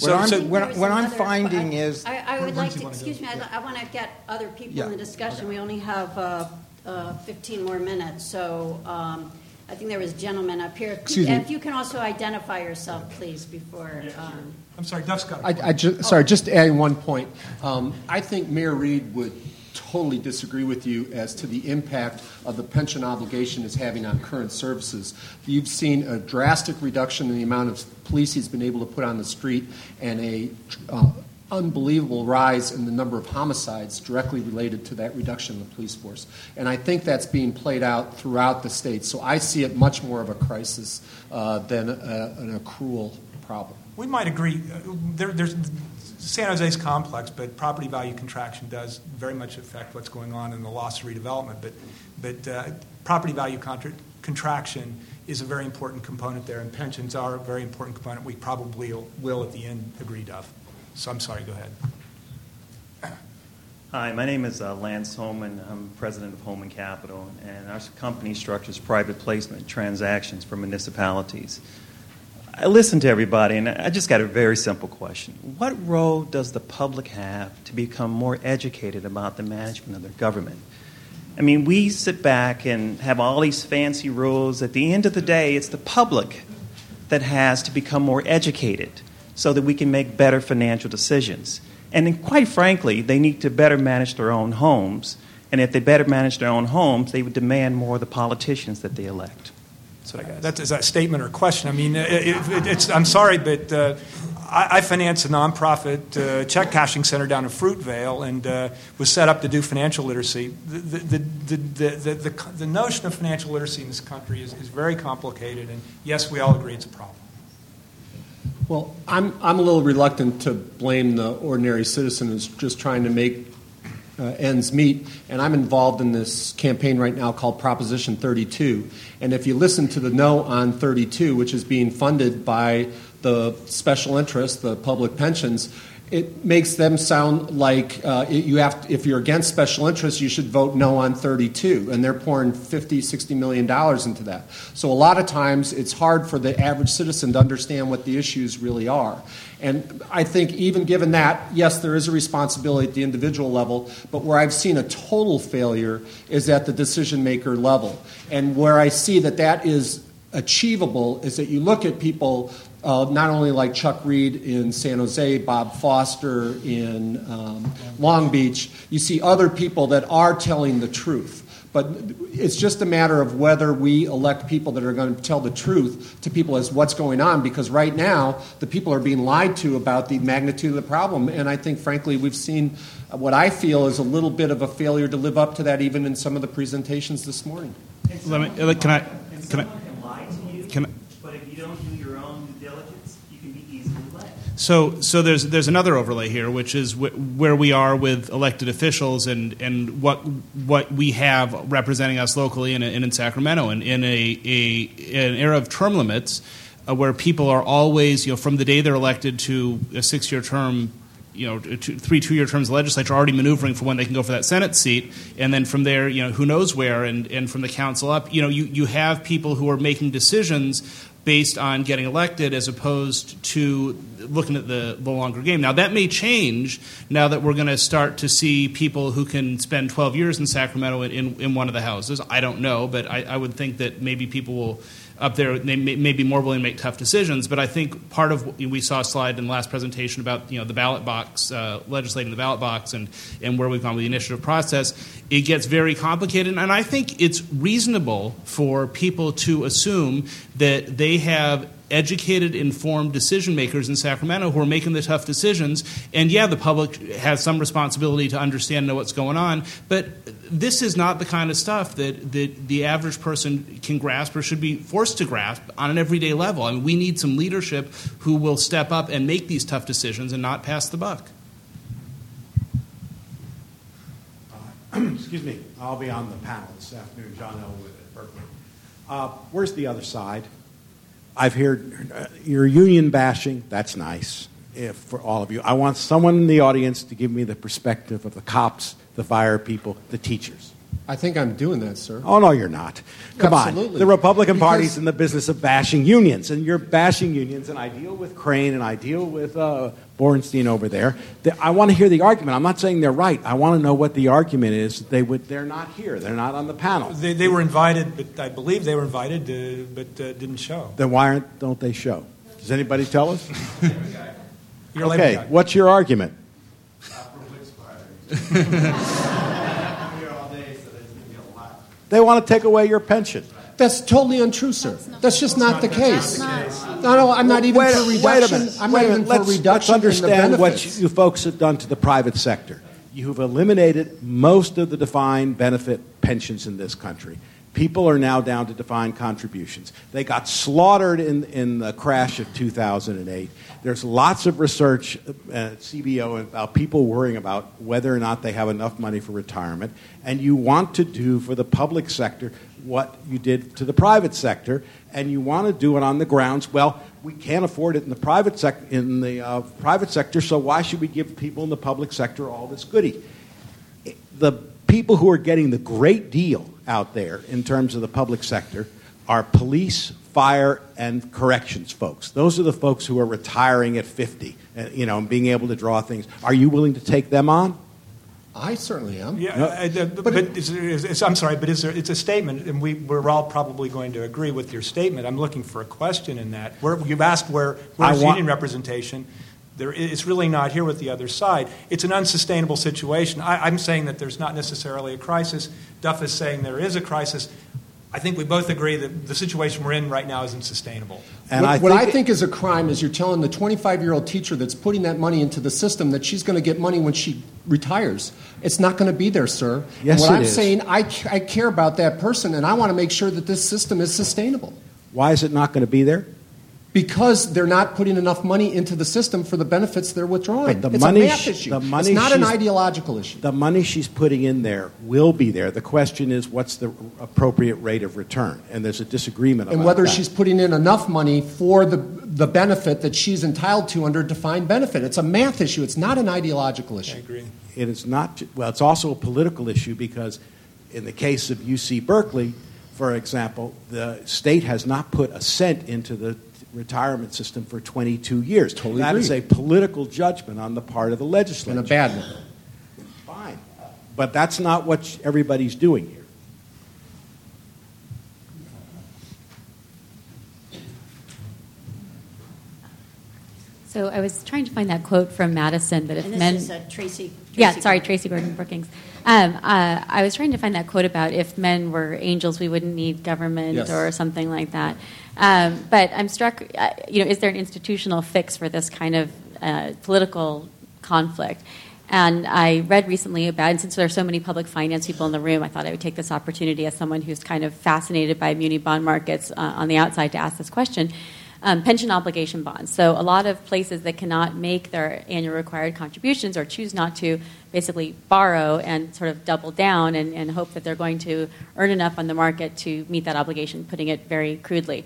What I'm finding is... I would like to, excuse me, I want to get other people in the discussion. We only have 15 more minutes, so I think there was a gentleman up here. If you can also identify yourself, please, before... I'm sorry, Duff Scott. Just adding one point. I think Mayor Reed would totally disagree with you as to the impact of the pension obligation is having on current services. You've seen a drastic reduction in the amount of police he's been able to put on the street and a unbelievable rise in the number of homicides directly related to that reduction in the police force. And I think that's being played out throughout the state. So I see it much more of a crisis than an accrual problem. We might agree. There's San Jose's complex, but property value contraction does very much affect what's going on in the loss redevelopment. But property value contraction is a very important component there, and pensions are a very important component. We probably will at the end agree, Duff. So I'm sorry, go ahead. Hi, my name is Lance Holman. I'm president of Holman Capital, and our company structures private placement transactions for municipalities. I listened to everybody, and I just got a very simple question. What role does the public have to become more educated about the management of their government? I mean, we sit back and have all these fancy rules. At the end of the day, it's the public that has to become more educated so that we can make better financial decisions. And then, quite frankly, they need to better manage their own homes. And if they better manage their own homes, they would demand more of the politicians that they elect. That's what I got. Is that a statement or a question? I mean, I'm sorry, but I finance a nonprofit check cashing center down in Fruitvale, and was set up to do financial literacy. The notion of financial literacy in this country is very complicated, and yes, we all agree it's a problem. Well, I'm a little reluctant to blame the ordinary citizen who's just trying to make ends meet, and I'm involved in this campaign right now called Proposition 32. And if you listen to the No on 32, which is being funded by the special interest, the public pensions, it makes them sound like if you're against special interests, you should vote no on 32. And they're pouring $50-60 million into that. So a lot of times it's hard for the average citizen to understand what the issues really are. And I think even given that, yes, there is a responsibility at the individual level, but where I've seen a total failure is at the decision-maker level. And where I see that is achievable is that you look at people not only like Chuck Reed in San Jose, Bob Foster in Long Beach, you see other people that are telling the truth. But it's just a matter of whether we elect people that are going to tell the truth to people as what's going on, because right now the people are being lied to about the magnitude of the problem. And I think, frankly, we've seen what I feel is a little bit of a failure to live up to that even in some of the presentations this morning. Can I lie to you? But if you don't do your own due diligence, you can be easily led. So there's another overlay here, which is where we are with elected officials and what we have representing us locally and in Sacramento, and in an era of term limits, where people are always, from the day they're elected to a 6-year term, 3 2-year terms of the legislature, already maneuvering for when they can go for that Senate seat, and then from there, who knows where, and from the council up, you have people who are making decisions based on getting elected as opposed to looking at the longer game. Now, that may change now that we're going to start to see people who can spend 12 years in Sacramento in one of the houses. I don't know, but I would think that maybe people will up there, they may be more willing to make tough decisions. But I think part of what we saw a slide in the last presentation about the ballot box, legislating the ballot box, and where we've gone with the initiative process, it gets very complicated. And I think it's reasonable for people to assume that they have educated, informed decision makers in Sacramento who are making the tough decisions. And yeah, the public has some responsibility to understand and know what's going on, but this is not the kind of stuff that the average person can grasp or should be forced to grasp on an everyday level. I mean, we need some leadership who will step up and make these tough decisions and not pass the buck. Excuse me, I'll be on the panel this afternoon. John Elwood at Berkeley. Where's the other side? I've heard your union bashing. That's nice for all of you. I want someone in the audience to give me the perspective of the cops, the fire people, the teachers. I think I'm doing that, sir. Oh, no, you're not. Come Absolutely. on. The Republican Because- Party's in the business of bashing unions, and you're bashing unions, and I deal with Crane, and I deal with Borenstein over there. I want to hear the argument. I'm not saying they're right. I want to know what the argument is. They're not here. They're not on the panel. They were invited, but I believe they were invited, but didn't show. Then why don't they show? Does anybody tell us? You're a Labor Okay, guy. what's your argument? They want to take away your pension. That's totally untrue, sir. That's just not the case. No, I'm not even Wait for a reduction. minute. I'm Wait not a even minute. for Let's reduction in the understand what benefits. you folks have done to the private sector. You've eliminated most of the defined benefit pensions in this country. People are now down to defined contributions. They got slaughtered in the crash of 2008. There's lots of research at CBO about people worrying about whether or not they have enough money for retirement. And you want to do for the public sector what you did to the private sector, and you want to do it on the grounds, well, we can't afford it in the private sector, so why should we give people in the public sector all this goodie? The people who are getting the great deal out there in terms of the public sector are police, fire, and corrections folks. Those are the folks who are retiring at 50, and being able to draw things. Are you willing to take them on? I certainly am. Yeah, I'm sorry, but it's a statement, and we're all probably going to agree with your statement. I'm looking for a question in that. You've asked where's union representation. It's really not here with the other side. It's an unsustainable situation. I'm saying that there's not necessarily a crisis. Duff is saying there is a crisis. I think we both agree that the situation we're in right now isn't sustainable. And what I think is a crime is you're telling the 25-year-old teacher that's putting that money into the system that she's going to get money when she retires. It's not going to be there, sir. Yes, what it I'm is. saying, I care about that person, and I want to make sure that this system is sustainable. Why is it not going to be there? Because they're not putting enough money into the system for the benefits they're withdrawing. But It's a math issue. It's not an ideological issue. The money she's putting in there will be there. The question is, what's the appropriate rate of return? And there's a disagreement about And whether that. she's putting in enough money for the benefit that she's entitled to under defined benefit. It's a math issue. It's not an ideological issue. I agree. It is not. Well, it's also a political issue because in the case of UC Berkeley, for example, the state has not put a cent into the retirement system for 22 years. Totally That agree. is a political judgment on the part of the legislature. And a bad one. Fine. But that's not what everybody's doing here. So I was trying to find that quote from Madison that if And this men... is Tracy. Tracy Gordon Brookings. I was trying to find that quote about if men were angels, we wouldn't need government Yes. or something like that. But I'm struck, is there an institutional fix for this kind of political conflict? And I read recently about, and since there are so many public finance people in the room, I thought I would take this opportunity as someone who's kind of fascinated by muni bond markets on the outside to ask this question. Pension obligation bonds. So a lot of places that cannot make their annual required contributions or choose not to basically borrow and sort of double down and hope that they're going to earn enough on the market to meet that obligation, putting it very crudely.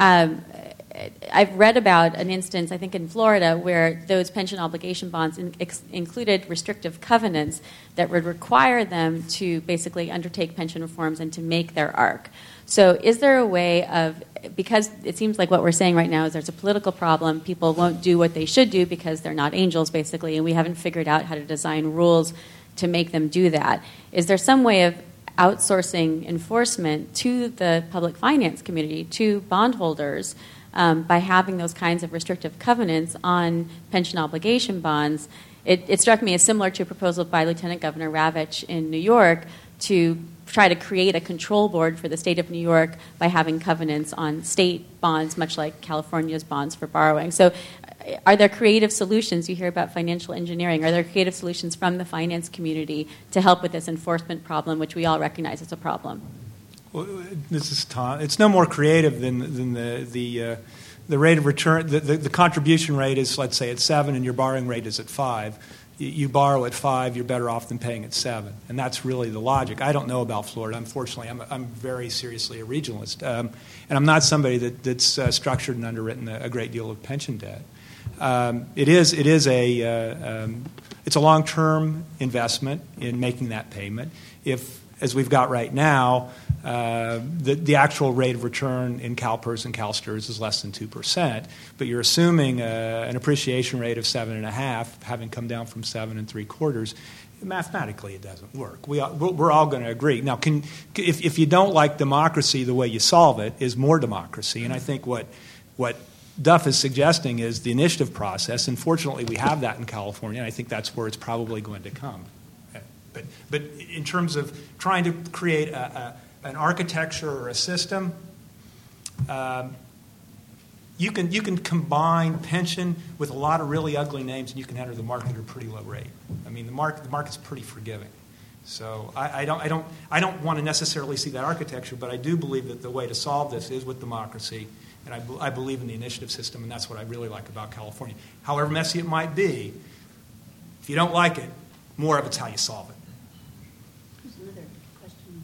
I've read about an instance, I think in Florida, where those pension obligation bonds included restrictive covenants that would require them to basically undertake pension reforms and to make their ARC. So is there a way of, because it seems like what we're saying right now is there's a political problem, people won't do what they should do because they're not angels, basically, and we haven't figured out how to design rules to make them do that. Is there some way of outsourcing enforcement to the public finance community, to bondholders, by having those kinds of restrictive covenants on pension obligation bonds? It struck me as similar to a proposal by Lieutenant Governor Ravitch in New York to try to create a control board for the state of New York by having covenants on state bonds, much like California's bonds for borrowing. So are there creative solutions? You hear about financial engineering. Are there creative solutions from the finance community to help with this enforcement problem, which we all recognize is a problem? Well, this is Tom. It's no more creative than the rate of return. The contribution rate is, let's say, at 7, and your borrowing rate is at 5. You borrow at 5, you're better off than paying at 7, and that's really the logic. I don't know about Florida. Unfortunately, I'm very seriously a regionalist, and I'm not somebody that's structured and underwritten a great deal of pension debt. it's a long-term investment in making that payment. If, as we've got right now, the actual rate of return in CalPERS and CalSTRS is less than 2%, but you're assuming an appreciation rate of 7.5%, having come down from 7 3/4. Mathematically, it doesn't work. We're all going to agree. Now, if you don't like democracy, the way you solve it is more democracy. And I think what Duff is suggesting is the initiative process. And fortunately, we have that in California, and I think that's where it's probably going to come. But in terms of trying to create an architecture or a system, you can combine pension with a lot of really ugly names, and you can enter the market at a pretty low rate. I mean, the market's pretty forgiving. So I don't want to necessarily see that architecture, but I do believe that the way to solve this is with democracy, and I believe in the initiative system, and that's what I really like about California. However messy it might be, if you don't like it, more of it's how you solve it. There's another question.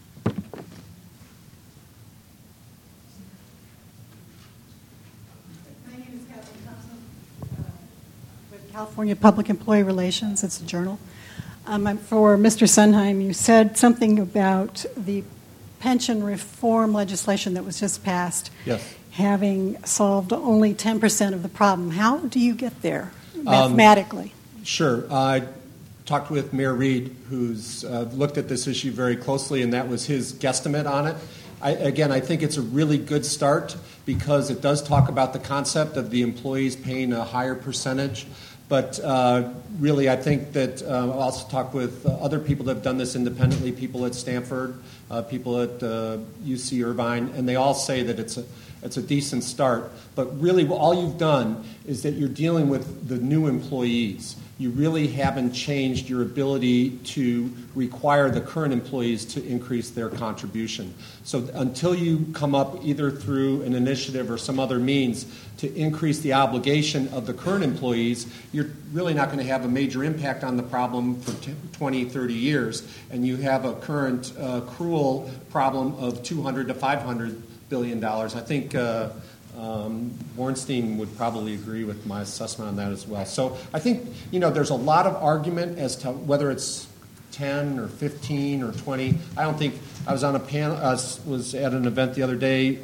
My name is Kathleen Thompson with California Public Employee Relations. It's a journal. For Mr. Sondheim, you said something about the pension reform legislation that was just passed. Yes. Having solved only 10% of the problem. How do you get there mathematically? Sure. I talked with Mayor Reed, who's looked at this issue very closely, and that was his guesstimate on it. I think it's a really good start because it does talk about the concept of the employees paying a higher percentage. But really, I think that I'll also talk with other people that have done this independently, people at Stanford, people at UC Irvine, and they all say that it's a decent start. But really, all you've done is that you're dealing with the new employees. You really haven't changed your ability to require the current employees to increase their contribution. So until you come up either through an initiative or some other means to increase the obligation of the current employees, you're really not going to have a major impact on the problem for 20, 30 years. And you have a current accrual problem of $200 to $500 billion. I think Bornstein would probably agree with my assessment on that as well. So I think, there's a lot of argument as to whether it's 10 or 15 or 20. I don't think I was on a panel. I was at an event the other day.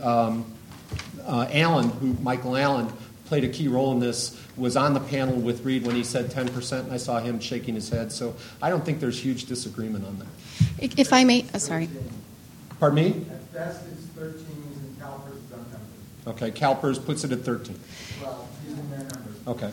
Michael Allen, played a key role in this, was on the panel with Reed when he said 10%, and I saw him shaking his head. So I don't think there's huge disagreement on that. If I may, sorry. Pardon me? At best, it's 13, and CalPERS is uncovered. Okay, CalPERS puts it at 13. Well, using their numbers. Okay.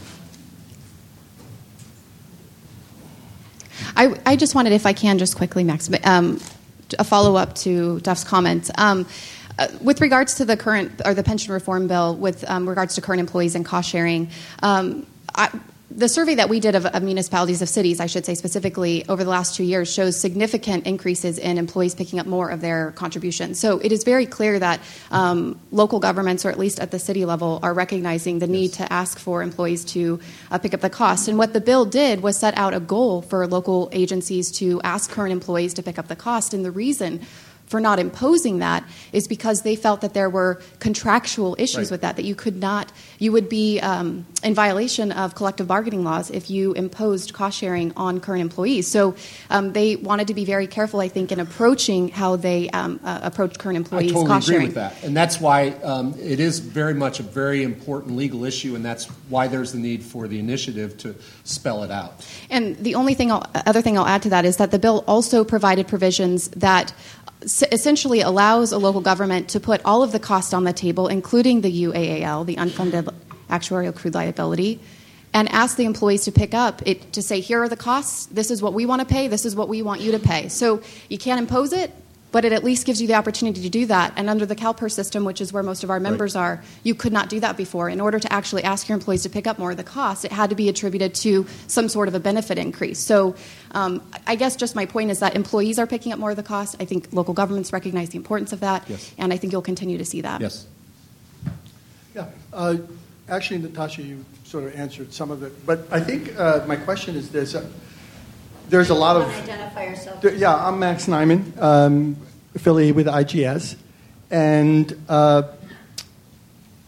I just wanted, if I can, just quickly, Max, a follow-up to Duff's comments. With regards to the current, or the pension reform bill, with regards to current employees and cost sharing, the survey that we did of municipalities, of cities, I should say specifically, over the last 2 years shows significant increases in employees picking up more of their contributions. So it is very clear that local governments, or at least at the city level, are recognizing the need to ask for employees to pick up the cost. And what the bill did was set out a goal for local agencies to ask current employees to pick up the cost. And the reason for not imposing that is because they felt that there were contractual issues with that you would be in violation of collective bargaining laws if you imposed cost sharing on current employees. So they wanted to be very careful, I think, in approaching how they approach current employees' cost sharing. I totally agree with that. And that's why it is very much a very important legal issue, and that's why there's the need for the initiative to spell it out. And the only other thing I'll add to that is that the bill also provided provisions that essentially allows a local government to put all of the costs on the table, including the UAAL, the unfunded actuarial accrued liability, and ask the employees to pick up it, to say, here are the costs, this is what we want to pay, this is what we want you to pay. So you can't impose it, but it at least gives you the opportunity to do that. And under the CalPERS system, which is where most of our members are, you could not do that before. In order to actually ask your employees to pick up more of the costs, it had to be attributed to some sort of a benefit increase. So I guess just my point is that employees are picking up more of the cost. I think local governments recognize the importance of that, and I think you'll continue to see that. Yes. Yeah. Actually, Natasha, you sort of answered some of it. But I think my question is this. There's a lot of... Identify yourself. Yeah, I'm Max Nyman, affiliated with IGS. And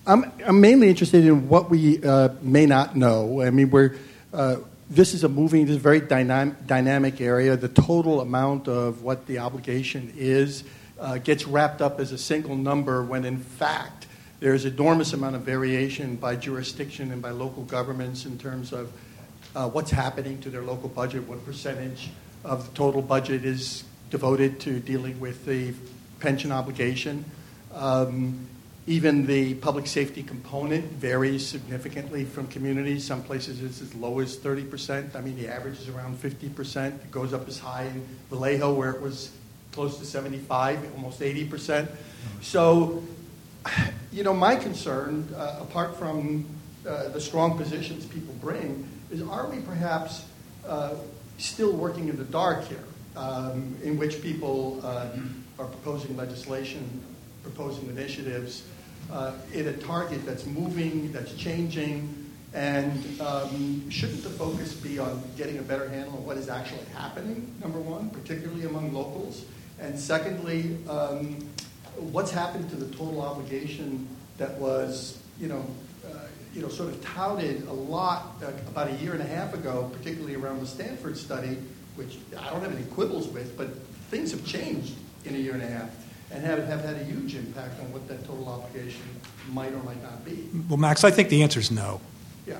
I'm mainly interested in what we may not know. I mean, this is a very dynamic area. The total amount of what the obligation is gets wrapped up as a single number when, in fact, there's enormous amount of variation by jurisdiction and by local governments in terms of what's happening to their local budget, what percentage of the total budget is devoted to dealing with the pension obligation. Even the public safety component varies significantly from communities. Some places it's as low as 30%. I mean, the average is around 50%. It goes up as high in Vallejo, where it was close to 75, almost 80%. So, my concern, apart from the strong positions people bring, is are we perhaps still working in the dark here, in which people are proposing legislation, proposing initiatives in a target that's moving, that's changing, and shouldn't the focus be on getting a better handle on what is actually happening, number one, particularly among locals, and secondly, what's happened to the total obligation that was, sort of touted a lot about a year and a half ago, particularly around the Stanford study, which I don't have any quibbles with, but things have changed in a year and a half and have had a huge impact on what that total obligation might or might not be. Well, Max, I think the answer is no. Yeah.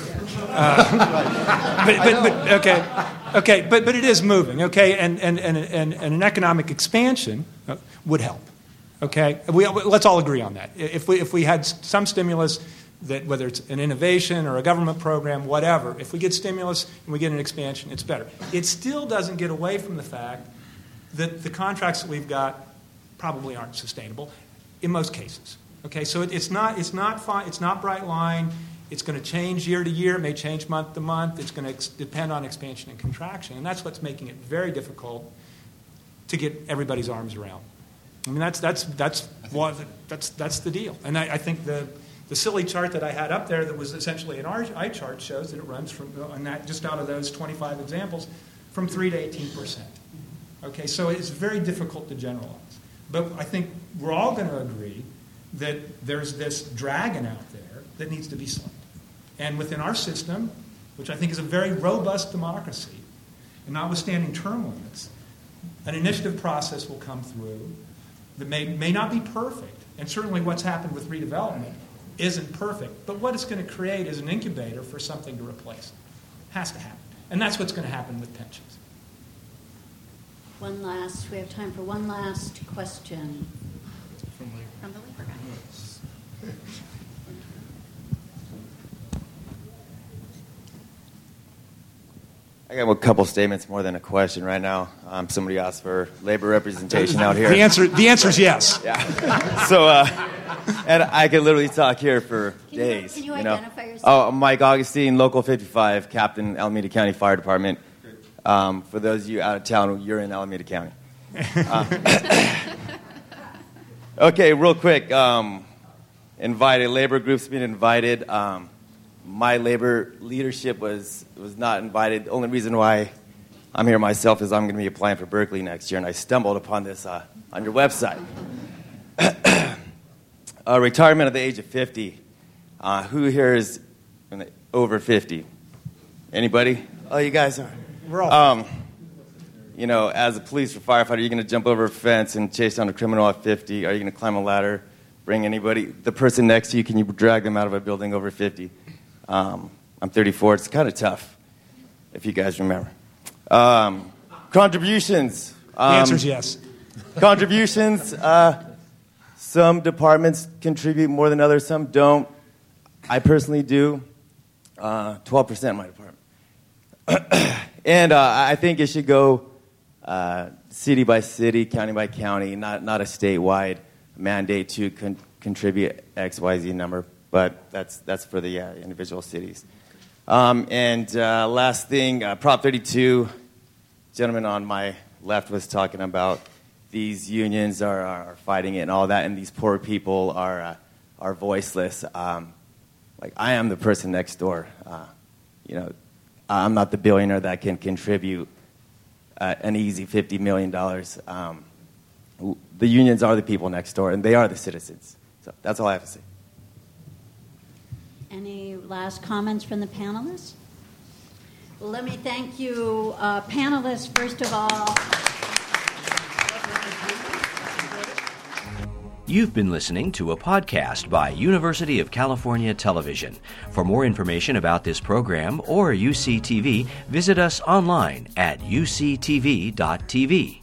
But it is moving, okay, and an economic expansion would help, okay. Let's all agree on that. If we had some stimulus, that whether it's an innovation or a government program, whatever, if we get stimulus and we get an expansion, it's better. It still doesn't get away from the fact that the contracts that we've got probably aren't sustainable in most cases. Okay, so it's not bright line. It's going to change year to year. It may change month to month. It's going to depend on expansion and contraction, and that's what's making it very difficult to get everybody's arms around. I mean, that's the deal. And I think the silly chart that I had up there that was essentially an eye chart shows that it runs from, on that, just out of those 25 examples, from 3 to 18%. Okay, so it's very difficult to generalize. But I think we're all going to agree that there's this dragon out there that needs to be slugged. And within our system, which I think is a very robust democracy, and notwithstanding term limits, an initiative process will come through that may not be perfect. And certainly what's happened with redevelopment isn't perfect. But what it's going to create is an incubator for something to replace it. Has to happen. And that's what's going to happen with pensions. We have time for one last question. From the Labor guy. I got a couple statements more than a question right now. Somebody asked for labor representation out here. The answer is yes. Yeah. So, and I could literally talk here for days. Can you identify yourself? Oh, Mike Augustine, Local 55, Captain, Alameda County Fire Department. For those of you out of town, you're in Alameda County. Okay, real quick. Invited, labor groups being invited. My labor leadership was not invited. The only reason why I'm here myself is I'm going to be applying for Berkeley next year, and I stumbled upon this on your website. Retirement at the age of 50. Who here is over 50? Anybody? Oh, you guys are. We're all. As a police or firefighter, are you going to jump over a fence and chase down a criminal at 50? Are you going to climb a ladder, bring anybody? The person next to you, can you drag them out of a building over 50? I'm 34. It's kind of tough, if you guys remember. Contributions. The answer is yes. Contributions. Some departments contribute more than others. Some don't. I personally do. 12% in my department. And I think it should go city by city, county by county, not a statewide mandate to contribute X, Y, Z number. But that's for the individual cities. And last thing, Prop 32, gentleman on my left was talking about these unions are fighting it and all that, and these poor people are voiceless. Like I am the person next door. I'm not the billionaire that can contribute an easy $50 million. The unions are the people next door, and they are the citizens. So that's all I have to say. Any last comments from the panelists? Well, let me thank you, panelists, first of all. You've been listening to a podcast by University of California Television. For more information about this program or UCTV, visit us online at uctv.tv.